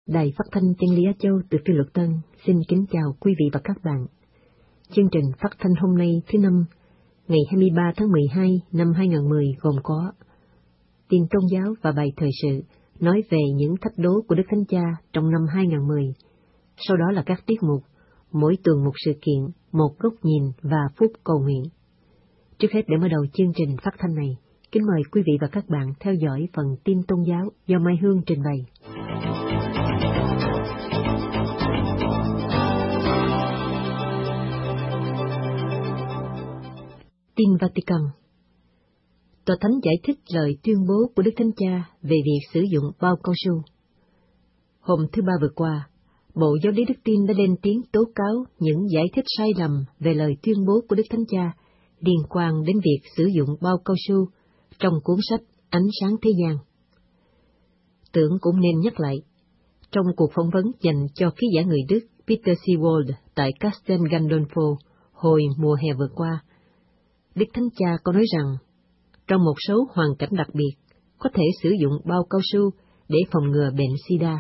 Đài Phát thanh Chân Lý Á Châu từ Phi Luật Tân xin kính chào quý vị và các bạn. Chương trình phát thanh hôm nay thứ Năm, ngày 23 tháng 12 năm 2010 gồm có tin tôn giáo và bài thời sự nói về những thách đố của Đức Thánh Cha trong năm 2010. Sau đó là các tiết mục, mỗi tuần một sự kiện, một góc nhìn và phút cầu nguyện. Trước hết để mở đầu chương trình phát thanh này, kính mời quý vị và các bạn theo dõi phần tin tôn giáo do Mai Hương trình bày. Tin Vatican. Tòa Thánh giải thích lời tuyên bố của Đức Thánh Cha về việc sử dụng bao cao su. Hôm thứ Ba vừa qua, Bộ Giáo lý Đức Tin đã lên tiếng tố cáo những giải thích sai lầm về lời tuyên bố của Đức Thánh Cha liên quan đến việc sử dụng bao cao su trong cuốn sách Ánh sáng thế gian. Tưởng cũng nên nhắc lại, trong cuộc phỏng vấn dành cho ký giả người Đức Peter Seewald tại Castel Gandolfo hồi mùa hè vừa qua, Đức Thánh Cha có nói rằng, trong một số hoàn cảnh đặc biệt, có thể sử dụng bao cao su để phòng ngừa bệnh SIDA.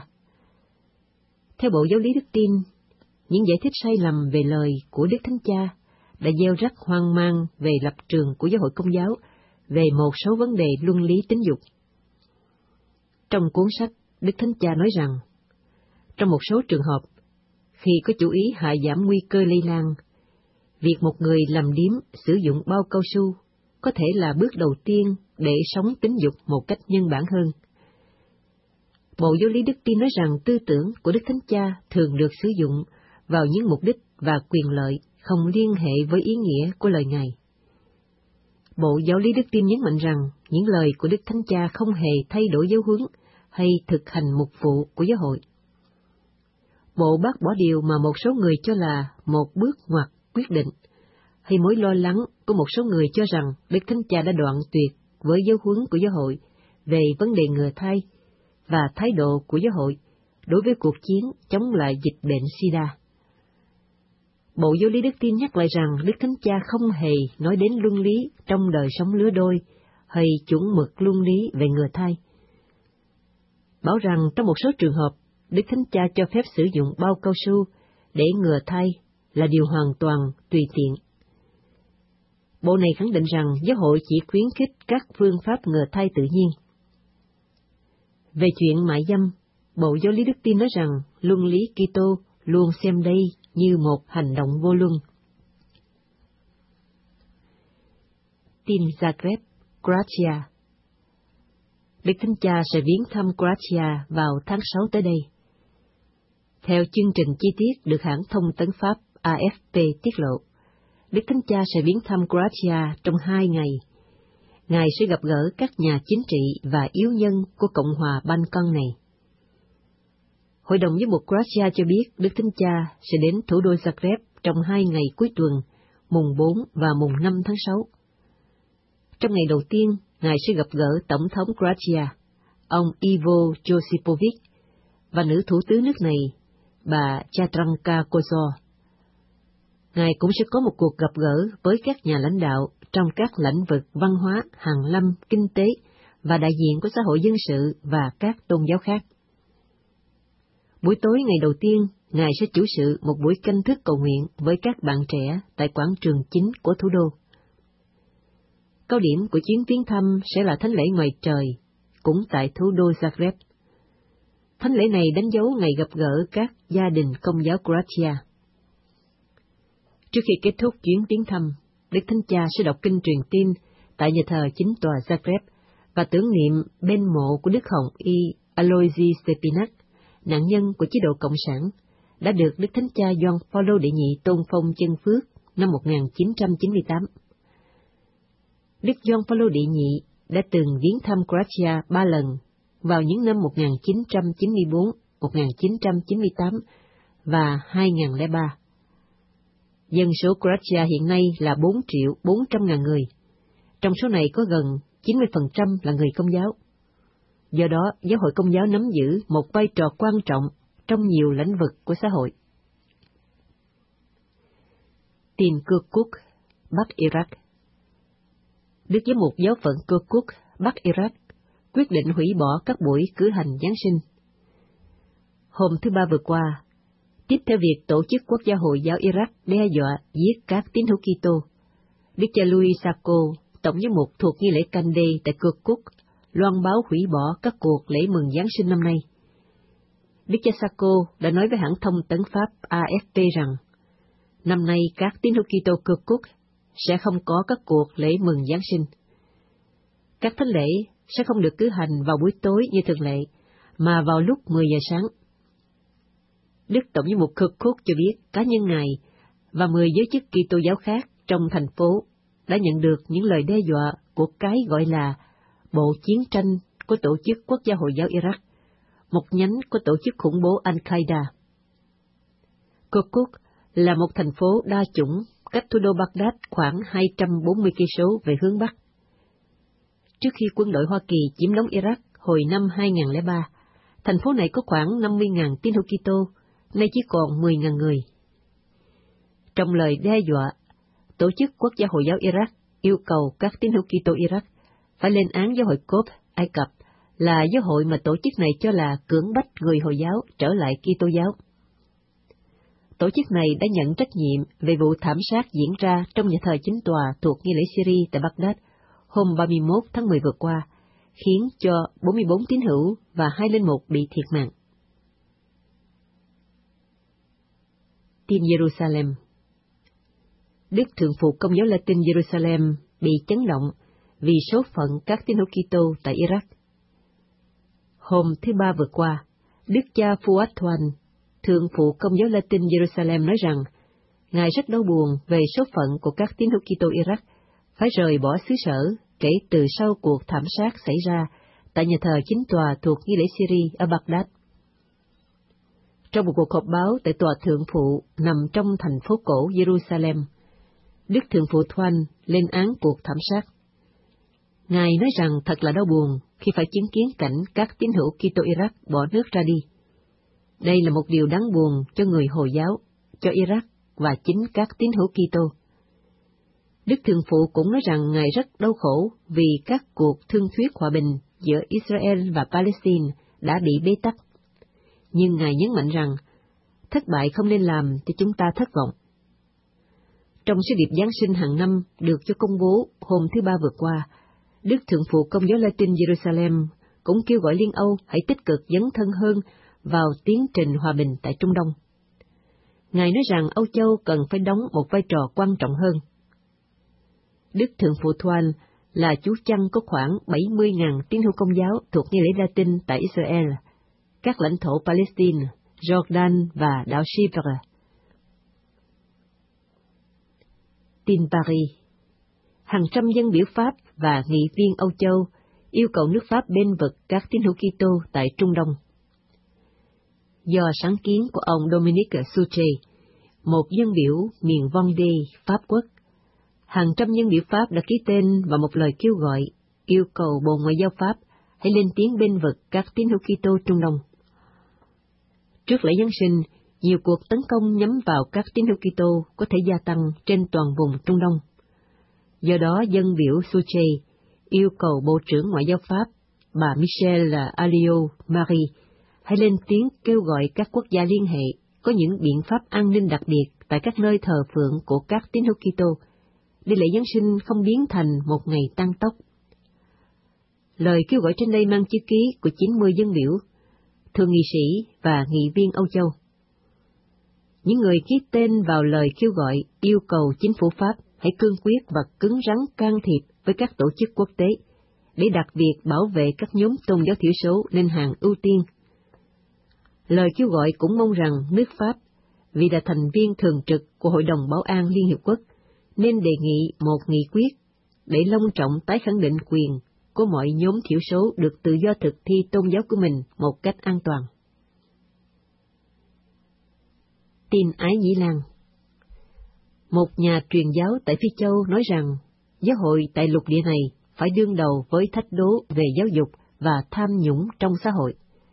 Theo Bộ Giáo lý Đức Tin, những giải thích sai lầm về lời của Đức Thánh Cha đã gieo rắc hoang mang về lập trường của Giáo hội Công giáo về một số vấn đề luân lý tính dục. Trong cuốn sách, Đức Thánh Cha nói rằng, trong một số trường hợp, khi có chủ ý hạ giảm nguy cơ lây lan, việc một người làm điếm sử dụng bao cao su có thể là bước đầu tiên để sống tính dục một cách nhân bản hơn. Bộ Giáo lý Đức Tin nói rằng tư tưởng của Đức Thánh Cha thường được sử dụng vào những mục đích và quyền lợi không liên hệ với ý nghĩa của lời Ngài. Bộ Giáo lý Đức Tin nhấn mạnh rằng những lời của Đức Thánh Cha không hề thay đổi giáo huấn hay thực hành mục vụ của giáo hội. Bộ bác bỏ điều mà một số người cho là một bước ngoặt quyết định, hay mối lo lắng của một số người cho rằng Đức Thánh Cha đã đoạn tuyệt với giáo huấn của giáo hội về vấn đề ngừa thai và thái độ của giáo hội đối với cuộc chiến chống lại dịch bệnh SIDA. Bộ Giáo lý Đức Tin nhắc lại rằng Đức Thánh Cha không hề nói đến luân lý trong đời sống lứa đôi hay chuẩn mực luân lý về ngừa thai. Bảo rằng trong một số trường hợp, Đức Thánh Cha cho phép sử dụng bao cao su để ngừa thai là điều hoàn toàn tùy tiện. Bộ này khẳng định rằng giáo hội chỉ khuyến khích các phương pháp ngừa thai tự nhiên. Về chuyện mại dâm, Bộ Giáo lý Đức Tin nói rằng luân lý Kitô luôn xem đây như một hành động vô luân. Tin Zagreb, Croatia. Đức Thánh Cha sẽ viếng thăm Croatia vào tháng 6 tới đây. Theo chương trình chi tiết được hãng thông tấn Pháp AFP tiết lộ, Đức Thánh Cha sẽ viếng thăm Croatia trong 2 ngày. Ngài sẽ gặp gỡ các nhà chính trị và yếu nhân của Cộng hòa Ban Căng này. Hội đồng giám mục Croatia cho biết Đức Thánh Cha sẽ đến thủ đô Zagreb trong 2 ngày cuối tuần, mùng 4 và mùng 5 tháng 6. Trong ngày đầu tiên, Ngài sẽ gặp gỡ Tổng thống Croatia, ông Ivo Josipovic, và nữ thủ tướng nước này, bà Jadranka Kosor. Ngài cũng sẽ có một cuộc gặp gỡ với các nhà lãnh đạo trong các lĩnh vực văn hóa, hàn lâm, kinh tế và đại diện của xã hội dân sự và các tôn giáo khác. Buổi tối ngày đầu tiên, Ngài sẽ chủ sự một buổi canh thức cầu nguyện với các bạn trẻ tại quảng trường chính của thủ đô. Cao điểm của chuyến viếng thăm sẽ là thánh lễ ngoài trời, cũng tại thủ đô Zagreb. Thánh lễ này đánh dấu ngày gặp gỡ các gia đình Công giáo Croatia. Trước khi kết thúc chuyến viếng thăm, Đức Thánh Cha sẽ đọc kinh truyền tin tại nhà thờ chính tòa Zagreb và tưởng niệm bên mộ của Đức Hồng Y Aloisi Stepinac, nạn nhân của chế độ Cộng sản, đã được Đức Thánh Cha Gioan Phaolô đệ nhị tôn phong chân phước năm 1998. Đức Gioan Phaolô đệ nhị đã từng viếng thăm Croatia 3 lần vào những năm 1994, 1998 và 2003. Dân số Croatia hiện nay là 4.400.000 người. Trong số này có gần 90% là người Công giáo. Do đó, giáo hội Công giáo nắm giữ một vai trò quan trọng trong nhiều lĩnh vực của xã hội. Tin Kirkuk, Bắc Iraq. Đức Giám mục giáo phận Kirkuk, Bắc Iraq, quyết định hủy bỏ các buổi cử hành Giáng sinh. Hôm thứ Ba vừa qua, tiếp theo việc tổ chức Quốc gia Hồi giáo Iraq đe dọa giết các tín hữu Kitô, Đức cha Louis Sacco, tổng giám mục thuộc nghi lễ Cande tại Kirkuk, loan báo hủy bỏ các cuộc lễ mừng Giáng sinh năm nay. Đức cha Sacco đã nói với hãng thông tấn Pháp AFP rằng, năm nay các tín hữu Kitô Kirkuk sẽ không có các cuộc lễ mừng Giáng sinh. Các thánh lễ sẽ không được cử hành vào buổi tối như thường lệ, mà vào lúc 10 giờ sáng. Đức tổng giám mục Kirkuk cho biết cá nhân Ngài và 10 giới chức Kitô giáo khác trong thành phố đã nhận được những lời đe dọa của cái gọi là Bộ Chiến tranh của Tổ chức Quốc gia Hồi giáo Iraq, một nhánh của tổ chức khủng bố Al-Qaeda. Kirkuk là một thành phố đa chủng cách thủ đô Baghdad khoảng 240 cây số về hướng Bắc. Trước khi quân đội Hoa Kỳ chiếm đóng Iraq hồi năm 2003, thành phố này có khoảng 50.000 tín hữu Kitô, nay chỉ còn 10.000 người. Trong lời đe dọa, Tổ chức Quốc gia Hồi giáo Iraq yêu cầu các tín hữu Kitô Iraq phải lên án giáo hội Cốp Ai Cập, là giáo hội mà tổ chức này cho là cưỡng bách người Hồi giáo trở lại Kitô giáo. Tổ chức này đã nhận trách nhiệm về vụ thảm sát diễn ra trong nhà thờ chính tòa thuộc nghi lễ Syria tại Baghdad hôm 31 tháng 10 vừa qua, khiến cho 44 tín hữu và 2 linh mục bị thiệt mạng. Tin Jerusalem. Đức Thượng phụ Công giáo Latin Jerusalem bị chấn động vì số phận các tín hữu Kitô tại Iraq. Hôm thứ Ba vừa qua, Đức cha Fuad Thoan, Thượng phụ Công giáo Latin Jerusalem nói rằng, Ngài rất đau buồn về số phận của các tín hữu Kitô Iraq phải rời bỏ xứ sở kể từ sau cuộc thảm sát xảy ra tại nhà thờ chính tòa thuộc nghi lễ Syria ở Baghdad. Trong một cuộc họp báo tại tòa Thượng phụ nằm trong thành phố cổ Jerusalem, Đức Thượng phụ Thoan lên án cuộc thảm sát. Ngài nói rằng thật là đau buồn khi phải chứng kiến cảnh các tín hữu Kitô Iraq bỏ nước ra đi. Đây là một điều đáng buồn cho người Hồi giáo, cho Iraq và chính các tín hữu Kitô. Đức Thượng phụ cũng nói rằng Ngài rất đau khổ vì các cuộc thương thuyết hòa bình giữa Israel và Palestine đã bị bế tắc. Nhưng Ngài nhấn mạnh rằng, thất bại không nên làm cho chúng ta thất vọng. Trong sứ điệp Giáng sinh hàng năm được cho công bố hôm thứ Ba vừa qua, Đức Thượng phụ Công giáo Latin Jerusalem cũng kêu gọi Liên Âu hãy tích cực dấn thân hơn vào tiến trình hòa bình tại Trung Đông. Ngài nói rằng Âu Châu cần phải đóng một vai trò quan trọng hơn. Đức Thượng phụ Thoan là chú chăn có khoảng 70.000 tín hữu Công giáo thuộc nghi lễ Latin tại Israel, các lãnh thổ Palestine, Jordan và đảo Chypre. Tin Paris. Hàng trăm dân biểu Pháp và nghị viên Âu Châu yêu cầu nước Pháp bênh vực các tín hữu Kitô tại Trung Đông. Do sáng kiến của ông Dominique Suchet, một dân biểu miền Vendée, Pháp quốc, hàng trăm dân biểu Pháp đã ký tên vào một lời kêu gọi yêu cầu Bộ Ngoại giao Pháp hãy lên tiếng bênh vực các tín hữu Kitô Trung Đông. Trước lễ Giáng sinh, nhiều cuộc tấn công nhắm vào các tín hữu Kitô có thể gia tăng trên toàn vùng Trung Đông. Do đó, dân biểu Suchet yêu cầu Bộ trưởng Ngoại giao Pháp, bà Michelle Alliot-Marie, hãy lên tiếng kêu gọi các quốc gia liên hệ có những biện pháp an ninh đặc biệt tại các nơi thờ phượng của các tín hữu Kitô, để lễ Giáng sinh không biến thành một ngày tăng tốc. Lời kêu gọi trên đây mang chữ ký của 90 dân biểu, thượng nghị sĩ và nghị viên Âu Châu. Những người ký tên vào lời kêu gọi yêu cầu chính phủ Pháp hãy cương quyết và cứng rắn can thiệp với các tổ chức quốc tế để đặt việc bảo vệ các nhóm tôn giáo thiểu số lên hàng ưu tiên. Lời kêu gọi cũng mong rằng nước Pháp, vì là thành viên thường trực của Hội đồng Bảo an Liên Hiệp Quốc, nên đề nghị một nghị quyết để long trọng tái khẳng định quyền của mọi nhóm thiểu số được tự do thực thi tôn giáo của mình một cách an toàn. Tin Ái Nhĩ Lan. Một nhà truyền giáo tại Phi Châu nói rằng giáo hội tại lục địa này phải đương đầu với thách đố về giáo dục và tham nhũng trong xã hội.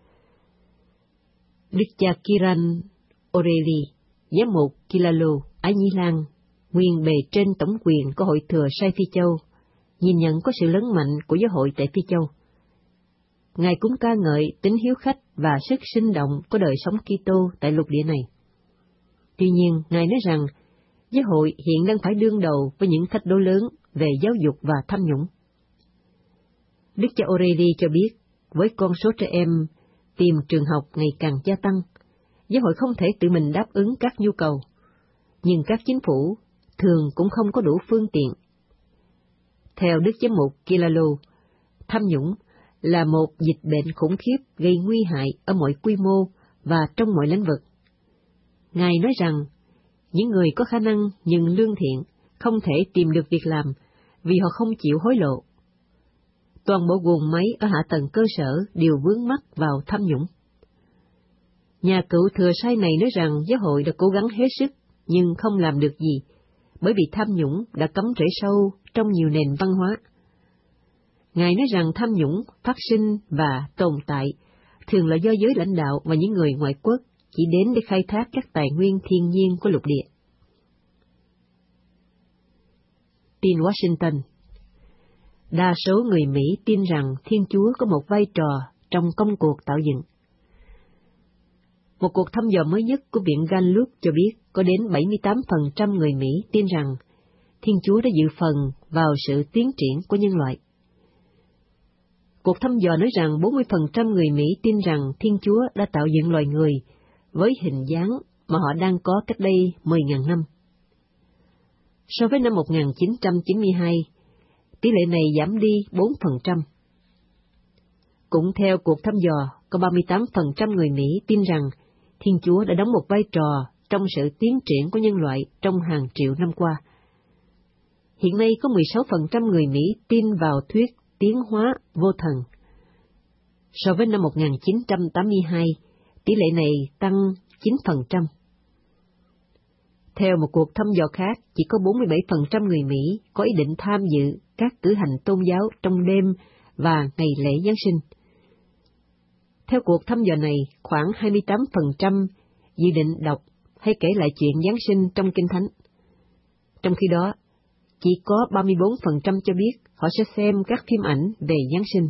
Đức cha Kiran Oreli, giám mục Kilalo, Ái Nhĩ Lan, nguyên bề trên tổng quyền của hội thừa Sai Phi Châu, nhìn nhận có sự lớn mạnh của giáo hội tại Phi Châu. Ngài cũng ca ngợi tính hiếu khách và sức sinh động của đời sống Kitô tại lục địa này. Tuy nhiên, Ngài nói rằng giáo hội hiện đang phải đương đầu với những thách đố lớn về giáo dục và tham nhũng. Đức cha O'Reilly cho biết, với con số trẻ em tìm trường học ngày càng gia tăng, giáo hội không thể tự mình đáp ứng các nhu cầu, nhưng các chính phủ thường cũng không có đủ phương tiện. Theo Đức Giám mục Kilalo, tham nhũng là một dịch bệnh khủng khiếp gây nguy hại ở mọi quy mô và trong mọi lĩnh vực. Ngài nói rằng, những người có khả năng nhưng lương thiện không thể tìm được việc làm vì họ không chịu hối lộ. Toàn bộ guồng máy ở hạ tầng cơ sở đều vướng mắc vào tham nhũng. Nhà cựu thừa sai này nói rằng giáo hội đã cố gắng hết sức nhưng không làm được gì, bởi vì tham nhũng đã cắm rễ sâu trong nhiều nền văn hóa. Ngài nói rằng tham nhũng phát sinh và tồn tại thường là do giới lãnh đạo và những người ngoại quốc chỉ đến để khai thác các tài nguyên thiên nhiên của lục địa. Tin Washington. Đa số người Mỹ tin rằng Thiên Chúa có một vai trò trong công cuộc tạo dựng. Một cuộc thăm dò mới nhất của Viện Gallup cho biết có đến 78% người Mỹ tin rằng Thiên Chúa đã dự phần vào sự tiến triển của nhân loại. Cuộc thăm dò nói rằng 40% người Mỹ tin rằng Thiên Chúa đã tạo dựng loài người với hình dáng mà họ đang có cách đây 10.000 năm. So với năm 1992, tỷ lệ này giảm đi 4%. Cũng theo cuộc thăm dò, có 38% người Mỹ tin rằng Thiên Chúa đã đóng một vai trò trong sự tiến triển của nhân loại trong hàng triệu năm qua. Hiện nay có 16% người Mỹ tin vào thuyết tiến hóa vô thần. So với năm 1982, tỷ lệ này tăng 9%. Theo một cuộc thăm dò khác, chỉ có 47% người Mỹ có ý định tham dự các cử hành tôn giáo trong đêm và ngày lễ Giáng sinh. Theo cuộc thăm dò này, khoảng 28% dự định đọc hay kể lại chuyện Giáng sinh trong Kinh Thánh. Trong khi đó, chỉ có 34% cho biết họ sẽ xem các phim ảnh về Giáng sinh.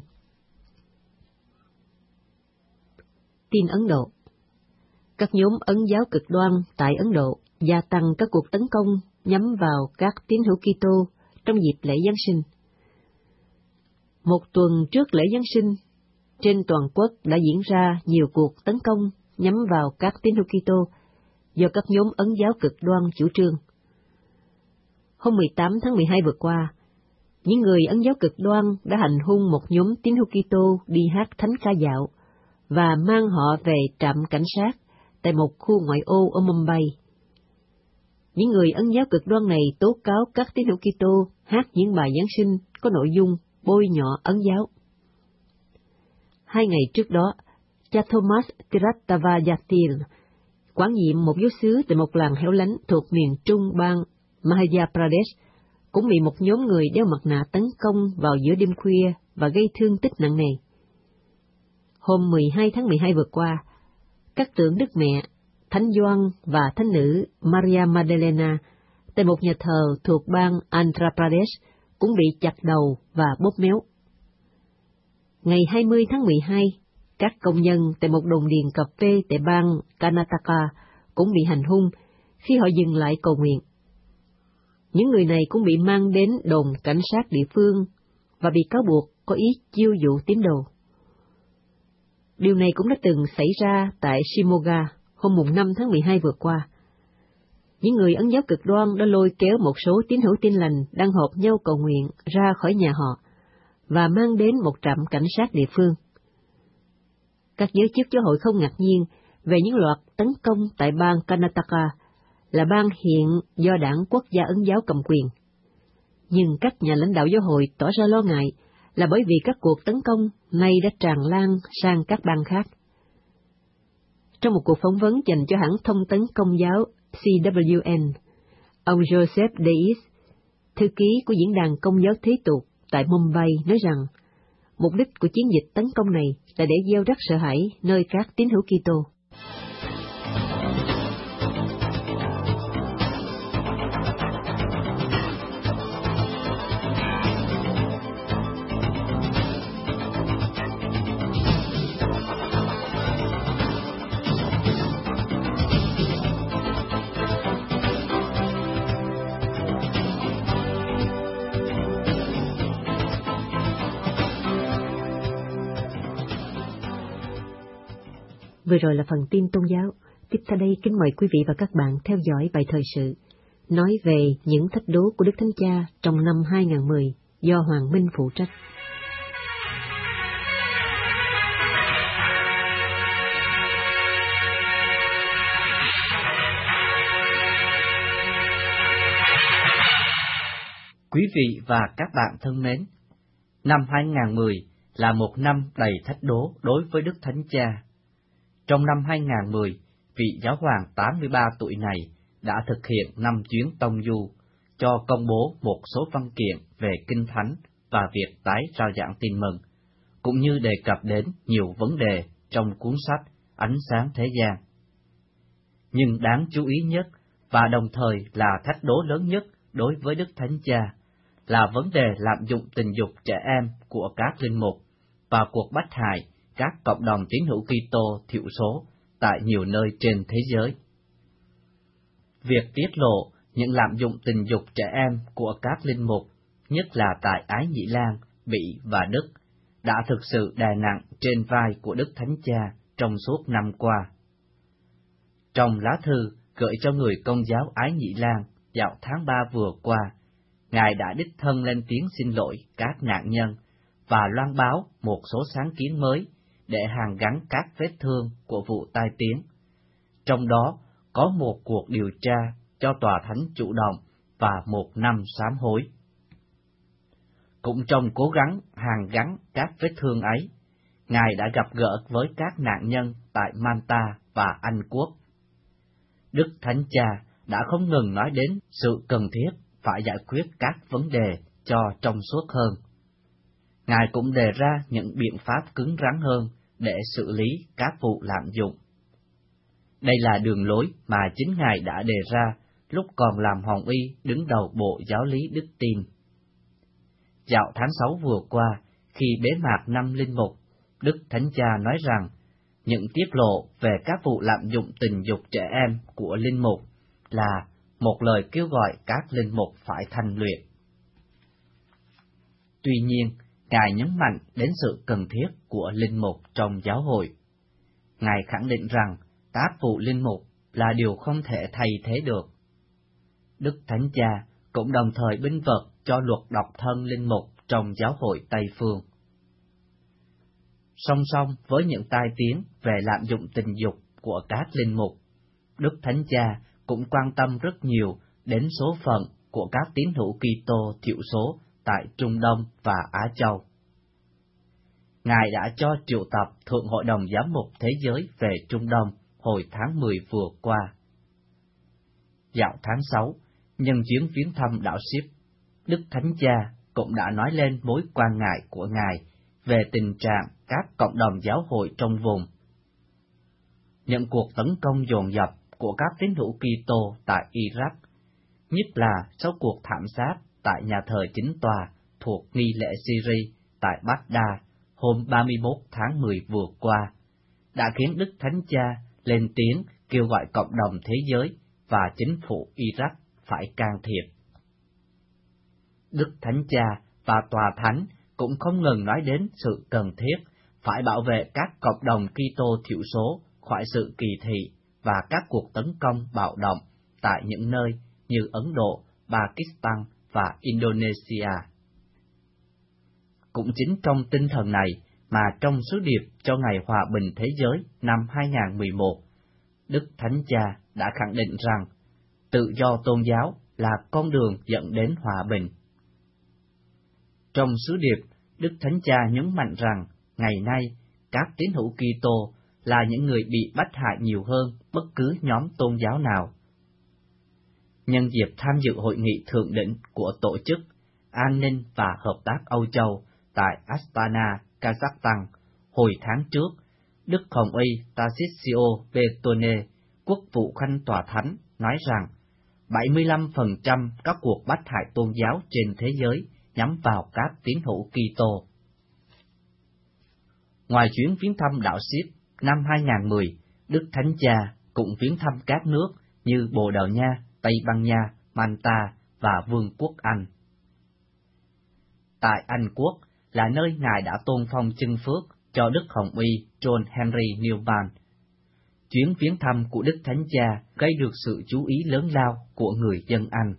Tin Ấn Độ. Các nhóm Ấn giáo cực đoan tại Ấn Độ gia tăng các cuộc tấn công nhắm vào các tín hữu Kitô trong dịp lễ Giáng sinh. Một tuần trước lễ Giáng sinh, trên toàn quốc đã diễn ra nhiều cuộc tấn công nhắm vào các tín hữu Kitô do các nhóm Ấn giáo cực đoan chủ trương. Hôm 18 tháng 12 vừa qua, những người Ấn giáo cực đoan đã hành hung một nhóm tín hữu Kitô đi hát thánh ca dạo và mang họ về trạm cảnh sát tại một khu ngoại ô ở Mumbai. Những người Ấn giáo cực đoan này tố cáo các tín hữu Kitô hát những bài Giáng sinh có nội dung bôi nhọ Ấn giáo. 2 ngày trước đó, cha Thomas Tiratavayatil, quản nhiệm một giáo xứ tại một làng hẻo lánh thuộc miền trung bang Madhya Pradesh, cũng bị một nhóm người đeo mặt nạ tấn công vào giữa đêm khuya và gây thương tích nặng nề. Hôm 12 tháng 12 vừa qua, các tượng Đức Mẹ, Thánh Gioan và Thánh Nữ Maria Magdalena tại một nhà thờ thuộc bang Andhra Pradesh cũng bị chặt đầu và bóp méo. Ngày 20 tháng 12, các công nhân tại một đồn điền cà phê tại bang Karnataka cũng bị hành hung khi họ dừng lại cầu nguyện. Những người này cũng bị mang đến đồn cảnh sát địa phương và bị cáo buộc có ý chiêu dụ tín đồ. Điều này cũng đã từng xảy ra tại Shimoga hôm 5 tháng 12 vừa qua. Những người Ấn giáo cực đoan đã lôi kéo một số tín hữu Tin Lành đang họp nhau cầu nguyện ra khỏi nhà họ và mang đến một trạm cảnh sát địa phương. Các giới chức giáo hội không ngạc nhiên về những loạt tấn công tại bang Karnataka, là bang hiện do đảng Quốc gia Ấn giáo cầm quyền. Nhưng các nhà lãnh đạo giáo hội tỏ ra lo ngại là bởi vì các cuộc tấn công nay đã tràn lan sang các bang khác. Trong một cuộc phỏng vấn dành cho hãng thông tấn Công giáo CWN, ông Joseph Deis, thư ký của Diễn đàn Công giáo Thế tục tại Mumbai, nói rằng mục đích của chiến dịch tấn công này là để gieo rắc sợ hãi nơi các tín hữu Kitô. Vừa rồi là phần tin tôn giáo. Tiếp theo đây kính mời quý vị và các bạn theo dõi bài thời sự nói về những thách đố của Đức Thánh Cha trong năm 2010 do Hoàng Minh phụ trách. Quý vị và các bạn thân mến, năm 2010 là một năm đầy thách đố đối với Đức Thánh Cha. Trong năm 2010, vị giáo hoàng 83 tuổi này đã thực hiện 5 chuyến tông du, cho công bố một số văn kiện về Kinh Thánh và việc tái rao giảng tin mừng, cũng như đề cập đến nhiều vấn đề trong cuốn sách Ánh sáng thế gian. Nhưng đáng chú ý nhất và đồng thời là thách đố lớn nhất đối với Đức Thánh Cha là vấn đề lạm dụng tình dục trẻ em của các linh mục và cuộc bách hại các cộng đồng tín hữu Kitô thiểu số tại nhiều nơi trên thế giới. Việc tiết lộ những lạm dụng tình dục trẻ em của các linh mục, nhất là tại Ái Nhĩ Lan, Bỉ và Đức, đã thực sự đè nặng trên vai của Đức Thánh Cha trong suốt năm qua. Trong lá thư gửi cho người Công giáo Ái Nhĩ Lan vào tháng 3 vừa qua, Ngài đã đích thân lên tiếng xin lỗi các nạn nhân và loan báo một số sáng kiến mới để hàn gắn các vết thương của vụ tai tiếng. Trong đó có một cuộc điều tra cho tòa thánh chủ động và một năm sám hối. Cũng trong cố gắng hàn gắn các vết thương ấy, Ngài đã gặp gỡ với các nạn nhân tại Malta và Anh Quốc. Đức Thánh Cha đã không ngừng nói đến sự cần thiết phải giải quyết các vấn đề cho trong suốt hơn. Ngài cũng đề ra những biện pháp cứng rắn hơn để xử lý các vụ lạm dụng. Đây là đường lối mà chính Ngài đã đề ra lúc còn làm hồng y đứng đầu Bộ Giáo lý Đức Tin. Dạo tháng 6 vừa qua, khi bế mạc năm linh mục, Đức Thánh Cha nói rằng những tiết lộ về các vụ lạm dụng tình dục trẻ em của linh mục là một lời kêu gọi các linh mục phải thanh luyện. Tuy nhiên, Ngài nhấn mạnh đến sự cần thiết của linh mục trong giáo hội. Ngài khẳng định rằng các vụ linh mục là điều không thể thay thế được. Đức Thánh Cha cũng đồng thời binh vực cho luật độc thân linh mục trong giáo hội Tây Phương. Song song với những tai tiếng về lạm dụng tình dục của các linh mục, Đức Thánh Cha cũng quan tâm rất nhiều đến số phận của các tín hữu Kitô thiểu số tại Trung Đông và Á Châu. Ngài đã cho triệu tập Thượng Hội đồng Giám mục Thế giới về Trung Đông hồi tháng 10 vừa qua. Dạo tháng 6, nhân chuyến viếng thăm đảo Ship, Đức Thánh Cha cũng đã nói lên mối quan ngại của Ngài về tình trạng các cộng đồng giáo hội trong vùng. Những cuộc tấn công dồn dập của các tín hữu Kitô tại Iraq, nhất là sau cuộc thảm sát tại nhà thờ chính tòa thuộc nghi lễ Syria tại Baghdad hôm 31 tháng 10 vừa qua, đã khiến Đức Thánh Cha lên tiếng kêu gọi cộng đồng thế giới và chính phủ Iraq phải can thiệp. Đức Thánh Cha và Tòa Thánh cũng không ngừng nói đến sự cần thiết phải bảo vệ các cộng đồng Kitô thiểu số khỏi sự kỳ thị và các cuộc tấn công bạo động tại những nơi như Ấn Độ, Pakistan và Indonesia. Cũng chính trong tinh thần này mà trong sứ điệp cho Ngày Hòa bình Thế giới năm 2011, Đức Thánh Cha đã khẳng định rằng tự do tôn giáo là con đường dẫn đến hòa bình. Trong sứ điệp, Đức Thánh Cha nhấn mạnh rằng ngày nay các tín hữu Kitô là những người bị bách hại nhiều hơn bất cứ nhóm tôn giáo nào. Nhân dịp tham dự hội nghị thượng đỉnh của Tổ chức An ninh và Hợp tác Âu Châu tại Astana, Kazakhstan, hồi tháng trước, Đức Hồng y Tarcisio Betone, quốc vụ khanh tòa thánh, nói rằng 75% các cuộc bách hại tôn giáo trên thế giới nhắm vào các tín hữu Kitô. Ngoài chuyến viếng thăm đảo Ship năm 2010, Đức Thánh Cha cũng viếng thăm các nước như Bồ Đào Nha, Tây Ban Nha, Malta và Vương quốc Anh. Tại Anh Quốc là nơi Ngài đã tôn phong chân phước cho Đức Hồng y John Henry Newman, chuyến viếng thăm của Đức Thánh Cha gây được sự chú ý lớn lao của người dân Anh.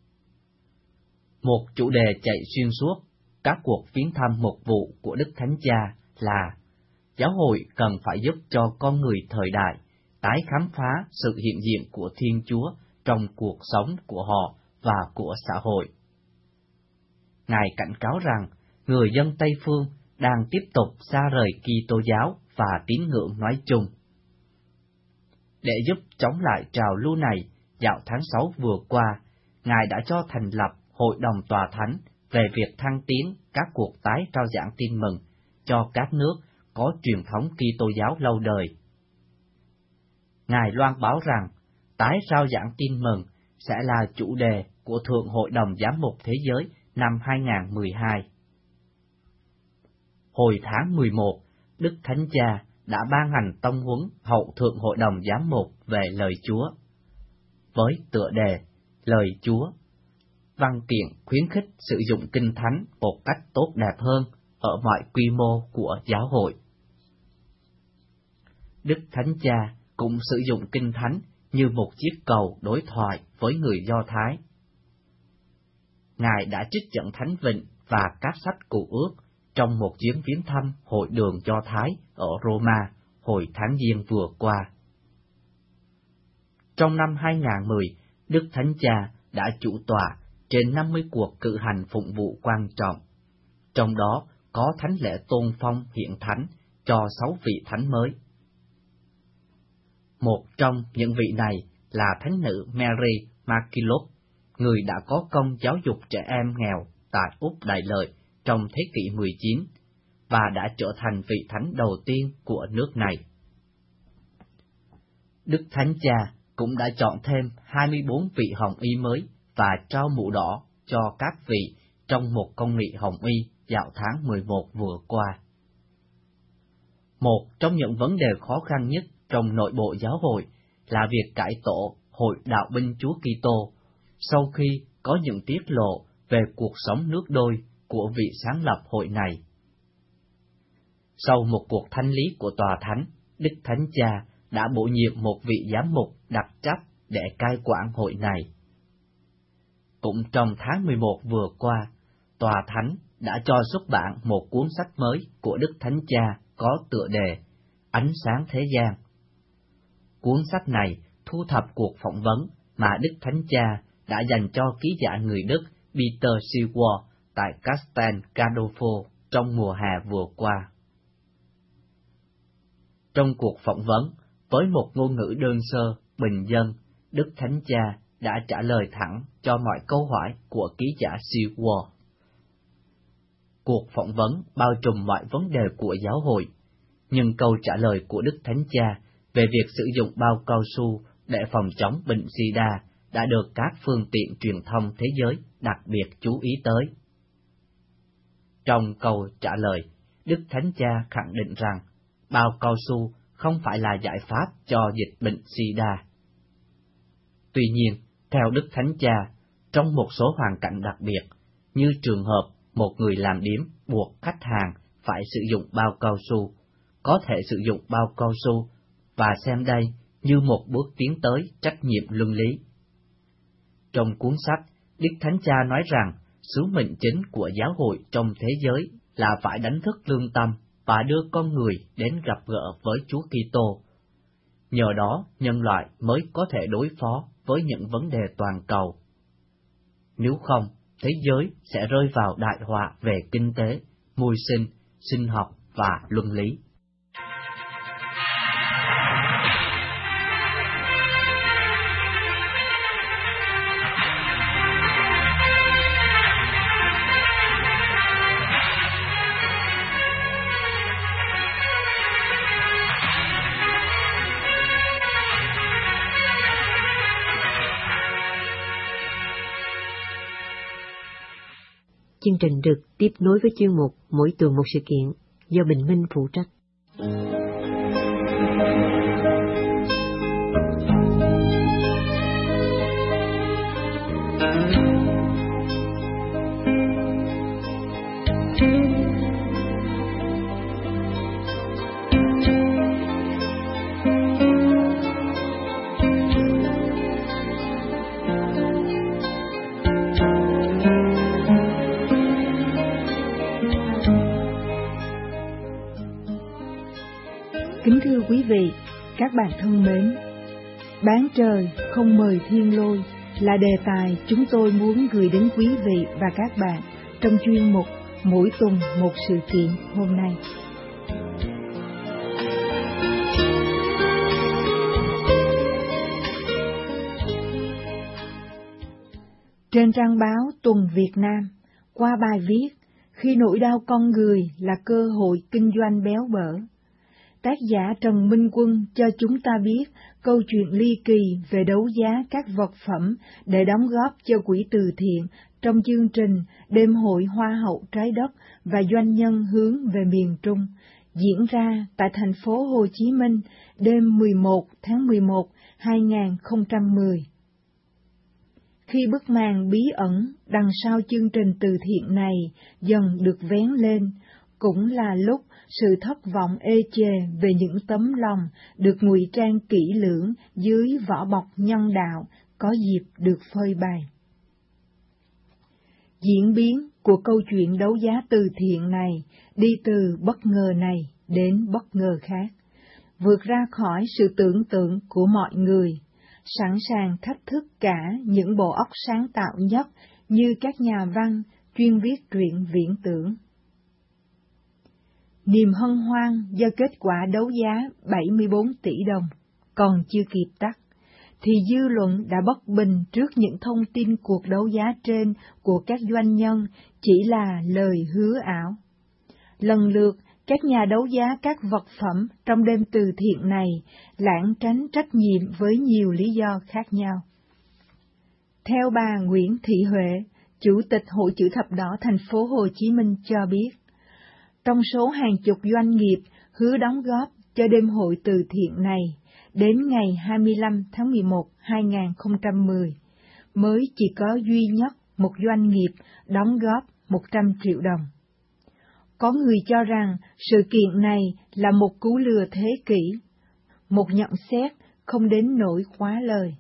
Một chủ đề chạy xuyên suốt các cuộc viếng thăm mục vụ của Đức Thánh Cha là giáo hội cần phải giúp cho con người thời đại tái khám phá sự hiện diện của Thiên Chúa trong cuộc sống của họ và của xã hội. Ngài cảnh cáo rằng người dân Tây Phương đang tiếp tục xa rời Kitô giáo và tín ngưỡng nói chung. Để giúp chống lại trào lưu này, dạo tháng 6 vừa qua, Ngài đã cho thành lập Hội đồng Tòa Thánh về việc thăng tiến các cuộc tái rao giảng tin mừng cho các nước có truyền thống Kitô giáo lâu đời. Ngài loan báo rằng tái rao giảng tin mừng sẽ là chủ đề của Thượng Hội đồng Giám mục Thế giới năm 2012. Hồi tháng 11, Đức Thánh Cha đã ban hành tông huấn hậu Thượng Hội đồng Giám mục về lời Chúa. Với tựa đề Lời Chúa, văn kiện khuyến khích sử dụng Kinh Thánh một cách tốt đẹp hơn ở mọi quy mô của giáo hội. Đức Thánh Cha cũng sử dụng Kinh Thánh như một chiếc cầu đối thoại với người Do Thái. Ngài đã trích dẫn Thánh Vịnh và các sách Cựu Ước trong một chuyến viếng thăm Hội đường Do Thái ở Roma hồi tháng Giêng vừa qua. Trong năm 2010, Đức Thánh Cha đã chủ tọa trên 50 cuộc cử hành phụng vụ quan trọng, trong đó có thánh lễ tôn phong hiện thánh cho 6 vị thánh mới. Một trong những vị này là thánh nữ Mary Markilov, người đã có công giáo dục trẻ em nghèo tại Úc Đại Lợi trong thế kỷ 19 và đã trở thành vị thánh đầu tiên của nước này. Đức Thánh Cha cũng đã chọn thêm 24 vị hồng y mới và trao mũ đỏ cho các vị trong một công nghị hồng y dạo tháng 11 vừa qua. Một trong những vấn đề khó khăn nhất trong nội bộ giáo hội là việc cải tổ Hội Đạo binh Chúa Kitô sau khi có những tiết lộ về cuộc sống nước đôi của vị sáng lập hội này. Sau một cuộc thánh lý của Tòa Thánh, Đức Thánh Cha đã bổ nhiệm một vị giám mục đặc trách để cai quản hội này. Cũng trong tháng 11 vừa qua, Tòa Thánh đã cho xuất bản một cuốn sách mới của Đức Thánh Cha có tựa đề Ánh sáng thế gian. Cuốn sách này thu thập cuộc phỏng vấn mà Đức Thánh Cha đã dành cho ký giả người Đức Peter Seward tại Castel Gandolfo trong mùa hè vừa qua. Trong cuộc phỏng vấn, với một ngôn ngữ đơn sơ, bình dân, Đức Thánh Cha đã trả lời thẳng cho mọi câu hỏi của ký giả Seward. Cuộc phỏng vấn bao trùm mọi vấn đề của giáo hội, nhưng câu trả lời của Đức Thánh Cha về việc sử dụng bao cao su để phòng chống bệnh SIDA đã được các phương tiện truyền thông thế giới đặc biệt chú ý tới. Trong câu trả lời, Đức Thánh Cha khẳng định rằng bao cao su không phải là giải pháp cho dịch bệnh SIDA. Tuy nhiên, theo Đức Thánh Cha, trong một số hoàn cảnh đặc biệt, như trường hợp một người làm điếm buộc khách hàng phải sử dụng bao cao su, có thể sử dụng bao cao su và xem đây như một bước tiến tới trách nhiệm luân lý. Trong cuốn sách, Đức Thánh Cha nói rằng sứ mệnh chính của giáo hội trong thế giới là phải đánh thức lương tâm và đưa con người đến gặp gỡ với Chúa Kitô. Nhờ đó, nhân loại mới có thể đối phó với những vấn đề toàn cầu. Nếu không, thế giới sẽ rơi vào đại họa về kinh tế, môi sinh, sinh học và luân lý. Chương trình được tiếp nối với chuyên mục Mỗi tuần một sự kiện do Bình Minh phụ trách. Các bạn thân mến, Bán trời không mời thiên lôi là đề tài chúng tôi muốn gửi đến quý vị và các bạn trong chuyên mục Mỗi tuần một sự kiện hôm nay. Trên trang báo Tuần Việt Nam, qua bài viết Khi nỗi đau con người là cơ hội kinh doanh béo bở, tác giả Trần Minh Quân cho chúng ta biết câu chuyện ly kỳ về đấu giá các vật phẩm để đóng góp cho quỹ từ thiện trong chương trình Đêm hội Hoa hậu trái đất và doanh nhân hướng về miền Trung, diễn ra tại thành phố Hồ Chí Minh đêm 11 tháng 11, 2010. Khi bức màn bí ẩn đằng sau chương trình từ thiện này dần được vén lên, cũng là lúc sự thất vọng ê chề về những tấm lòng được ngụy trang kỹ lưỡng dưới vỏ bọc nhân đạo có dịp được phơi bày. Diễn biến của câu chuyện đấu giá từ thiện này đi từ bất ngờ này đến bất ngờ khác, vượt ra khỏi sự tưởng tượng của mọi người, sẵn sàng thách thức cả những bộ óc sáng tạo nhất như các nhà văn chuyên viết truyện viễn tưởng. Niềm hân hoan do kết quả đấu giá 74 tỷ đồng còn chưa kịp tắt, thì dư luận đã bất bình trước những thông tin cuộc đấu giá trên của các doanh nhân chỉ là lời hứa ảo. Lần lượt, các nhà đấu giá các vật phẩm trong đêm từ thiện này lảng tránh trách nhiệm với nhiều lý do khác nhau. Theo bà Nguyễn Thị Huệ, Chủ tịch Hội Chữ Thập Đỏ thành phố Hồ Chí Minh cho biết, trong số hàng chục doanh nghiệp hứa đóng góp cho đêm hội từ thiện này, đến ngày 25 tháng 11, 2010, mới chỉ có duy nhất một doanh nghiệp đóng góp 100 triệu đồng. Có người cho rằng sự kiện này là một cú lừa thế kỷ, một nhận xét không đến nỗi quá lời.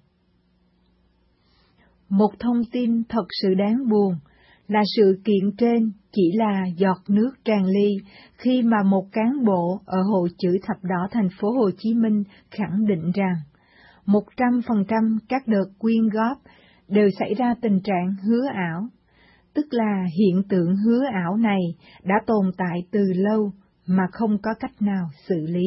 Một thông tin thật sự đáng buồn là sự kiện trên chỉ là giọt nước tràn ly khi mà một cán bộ ở Hội Chữ Thập Đỏ thành phố Hồ Chí Minh khẳng định rằng 100% các đợt quyên góp đều xảy ra tình trạng hứa ảo, tức là hiện tượng hứa ảo này đã tồn tại từ lâu mà không có cách nào xử lý.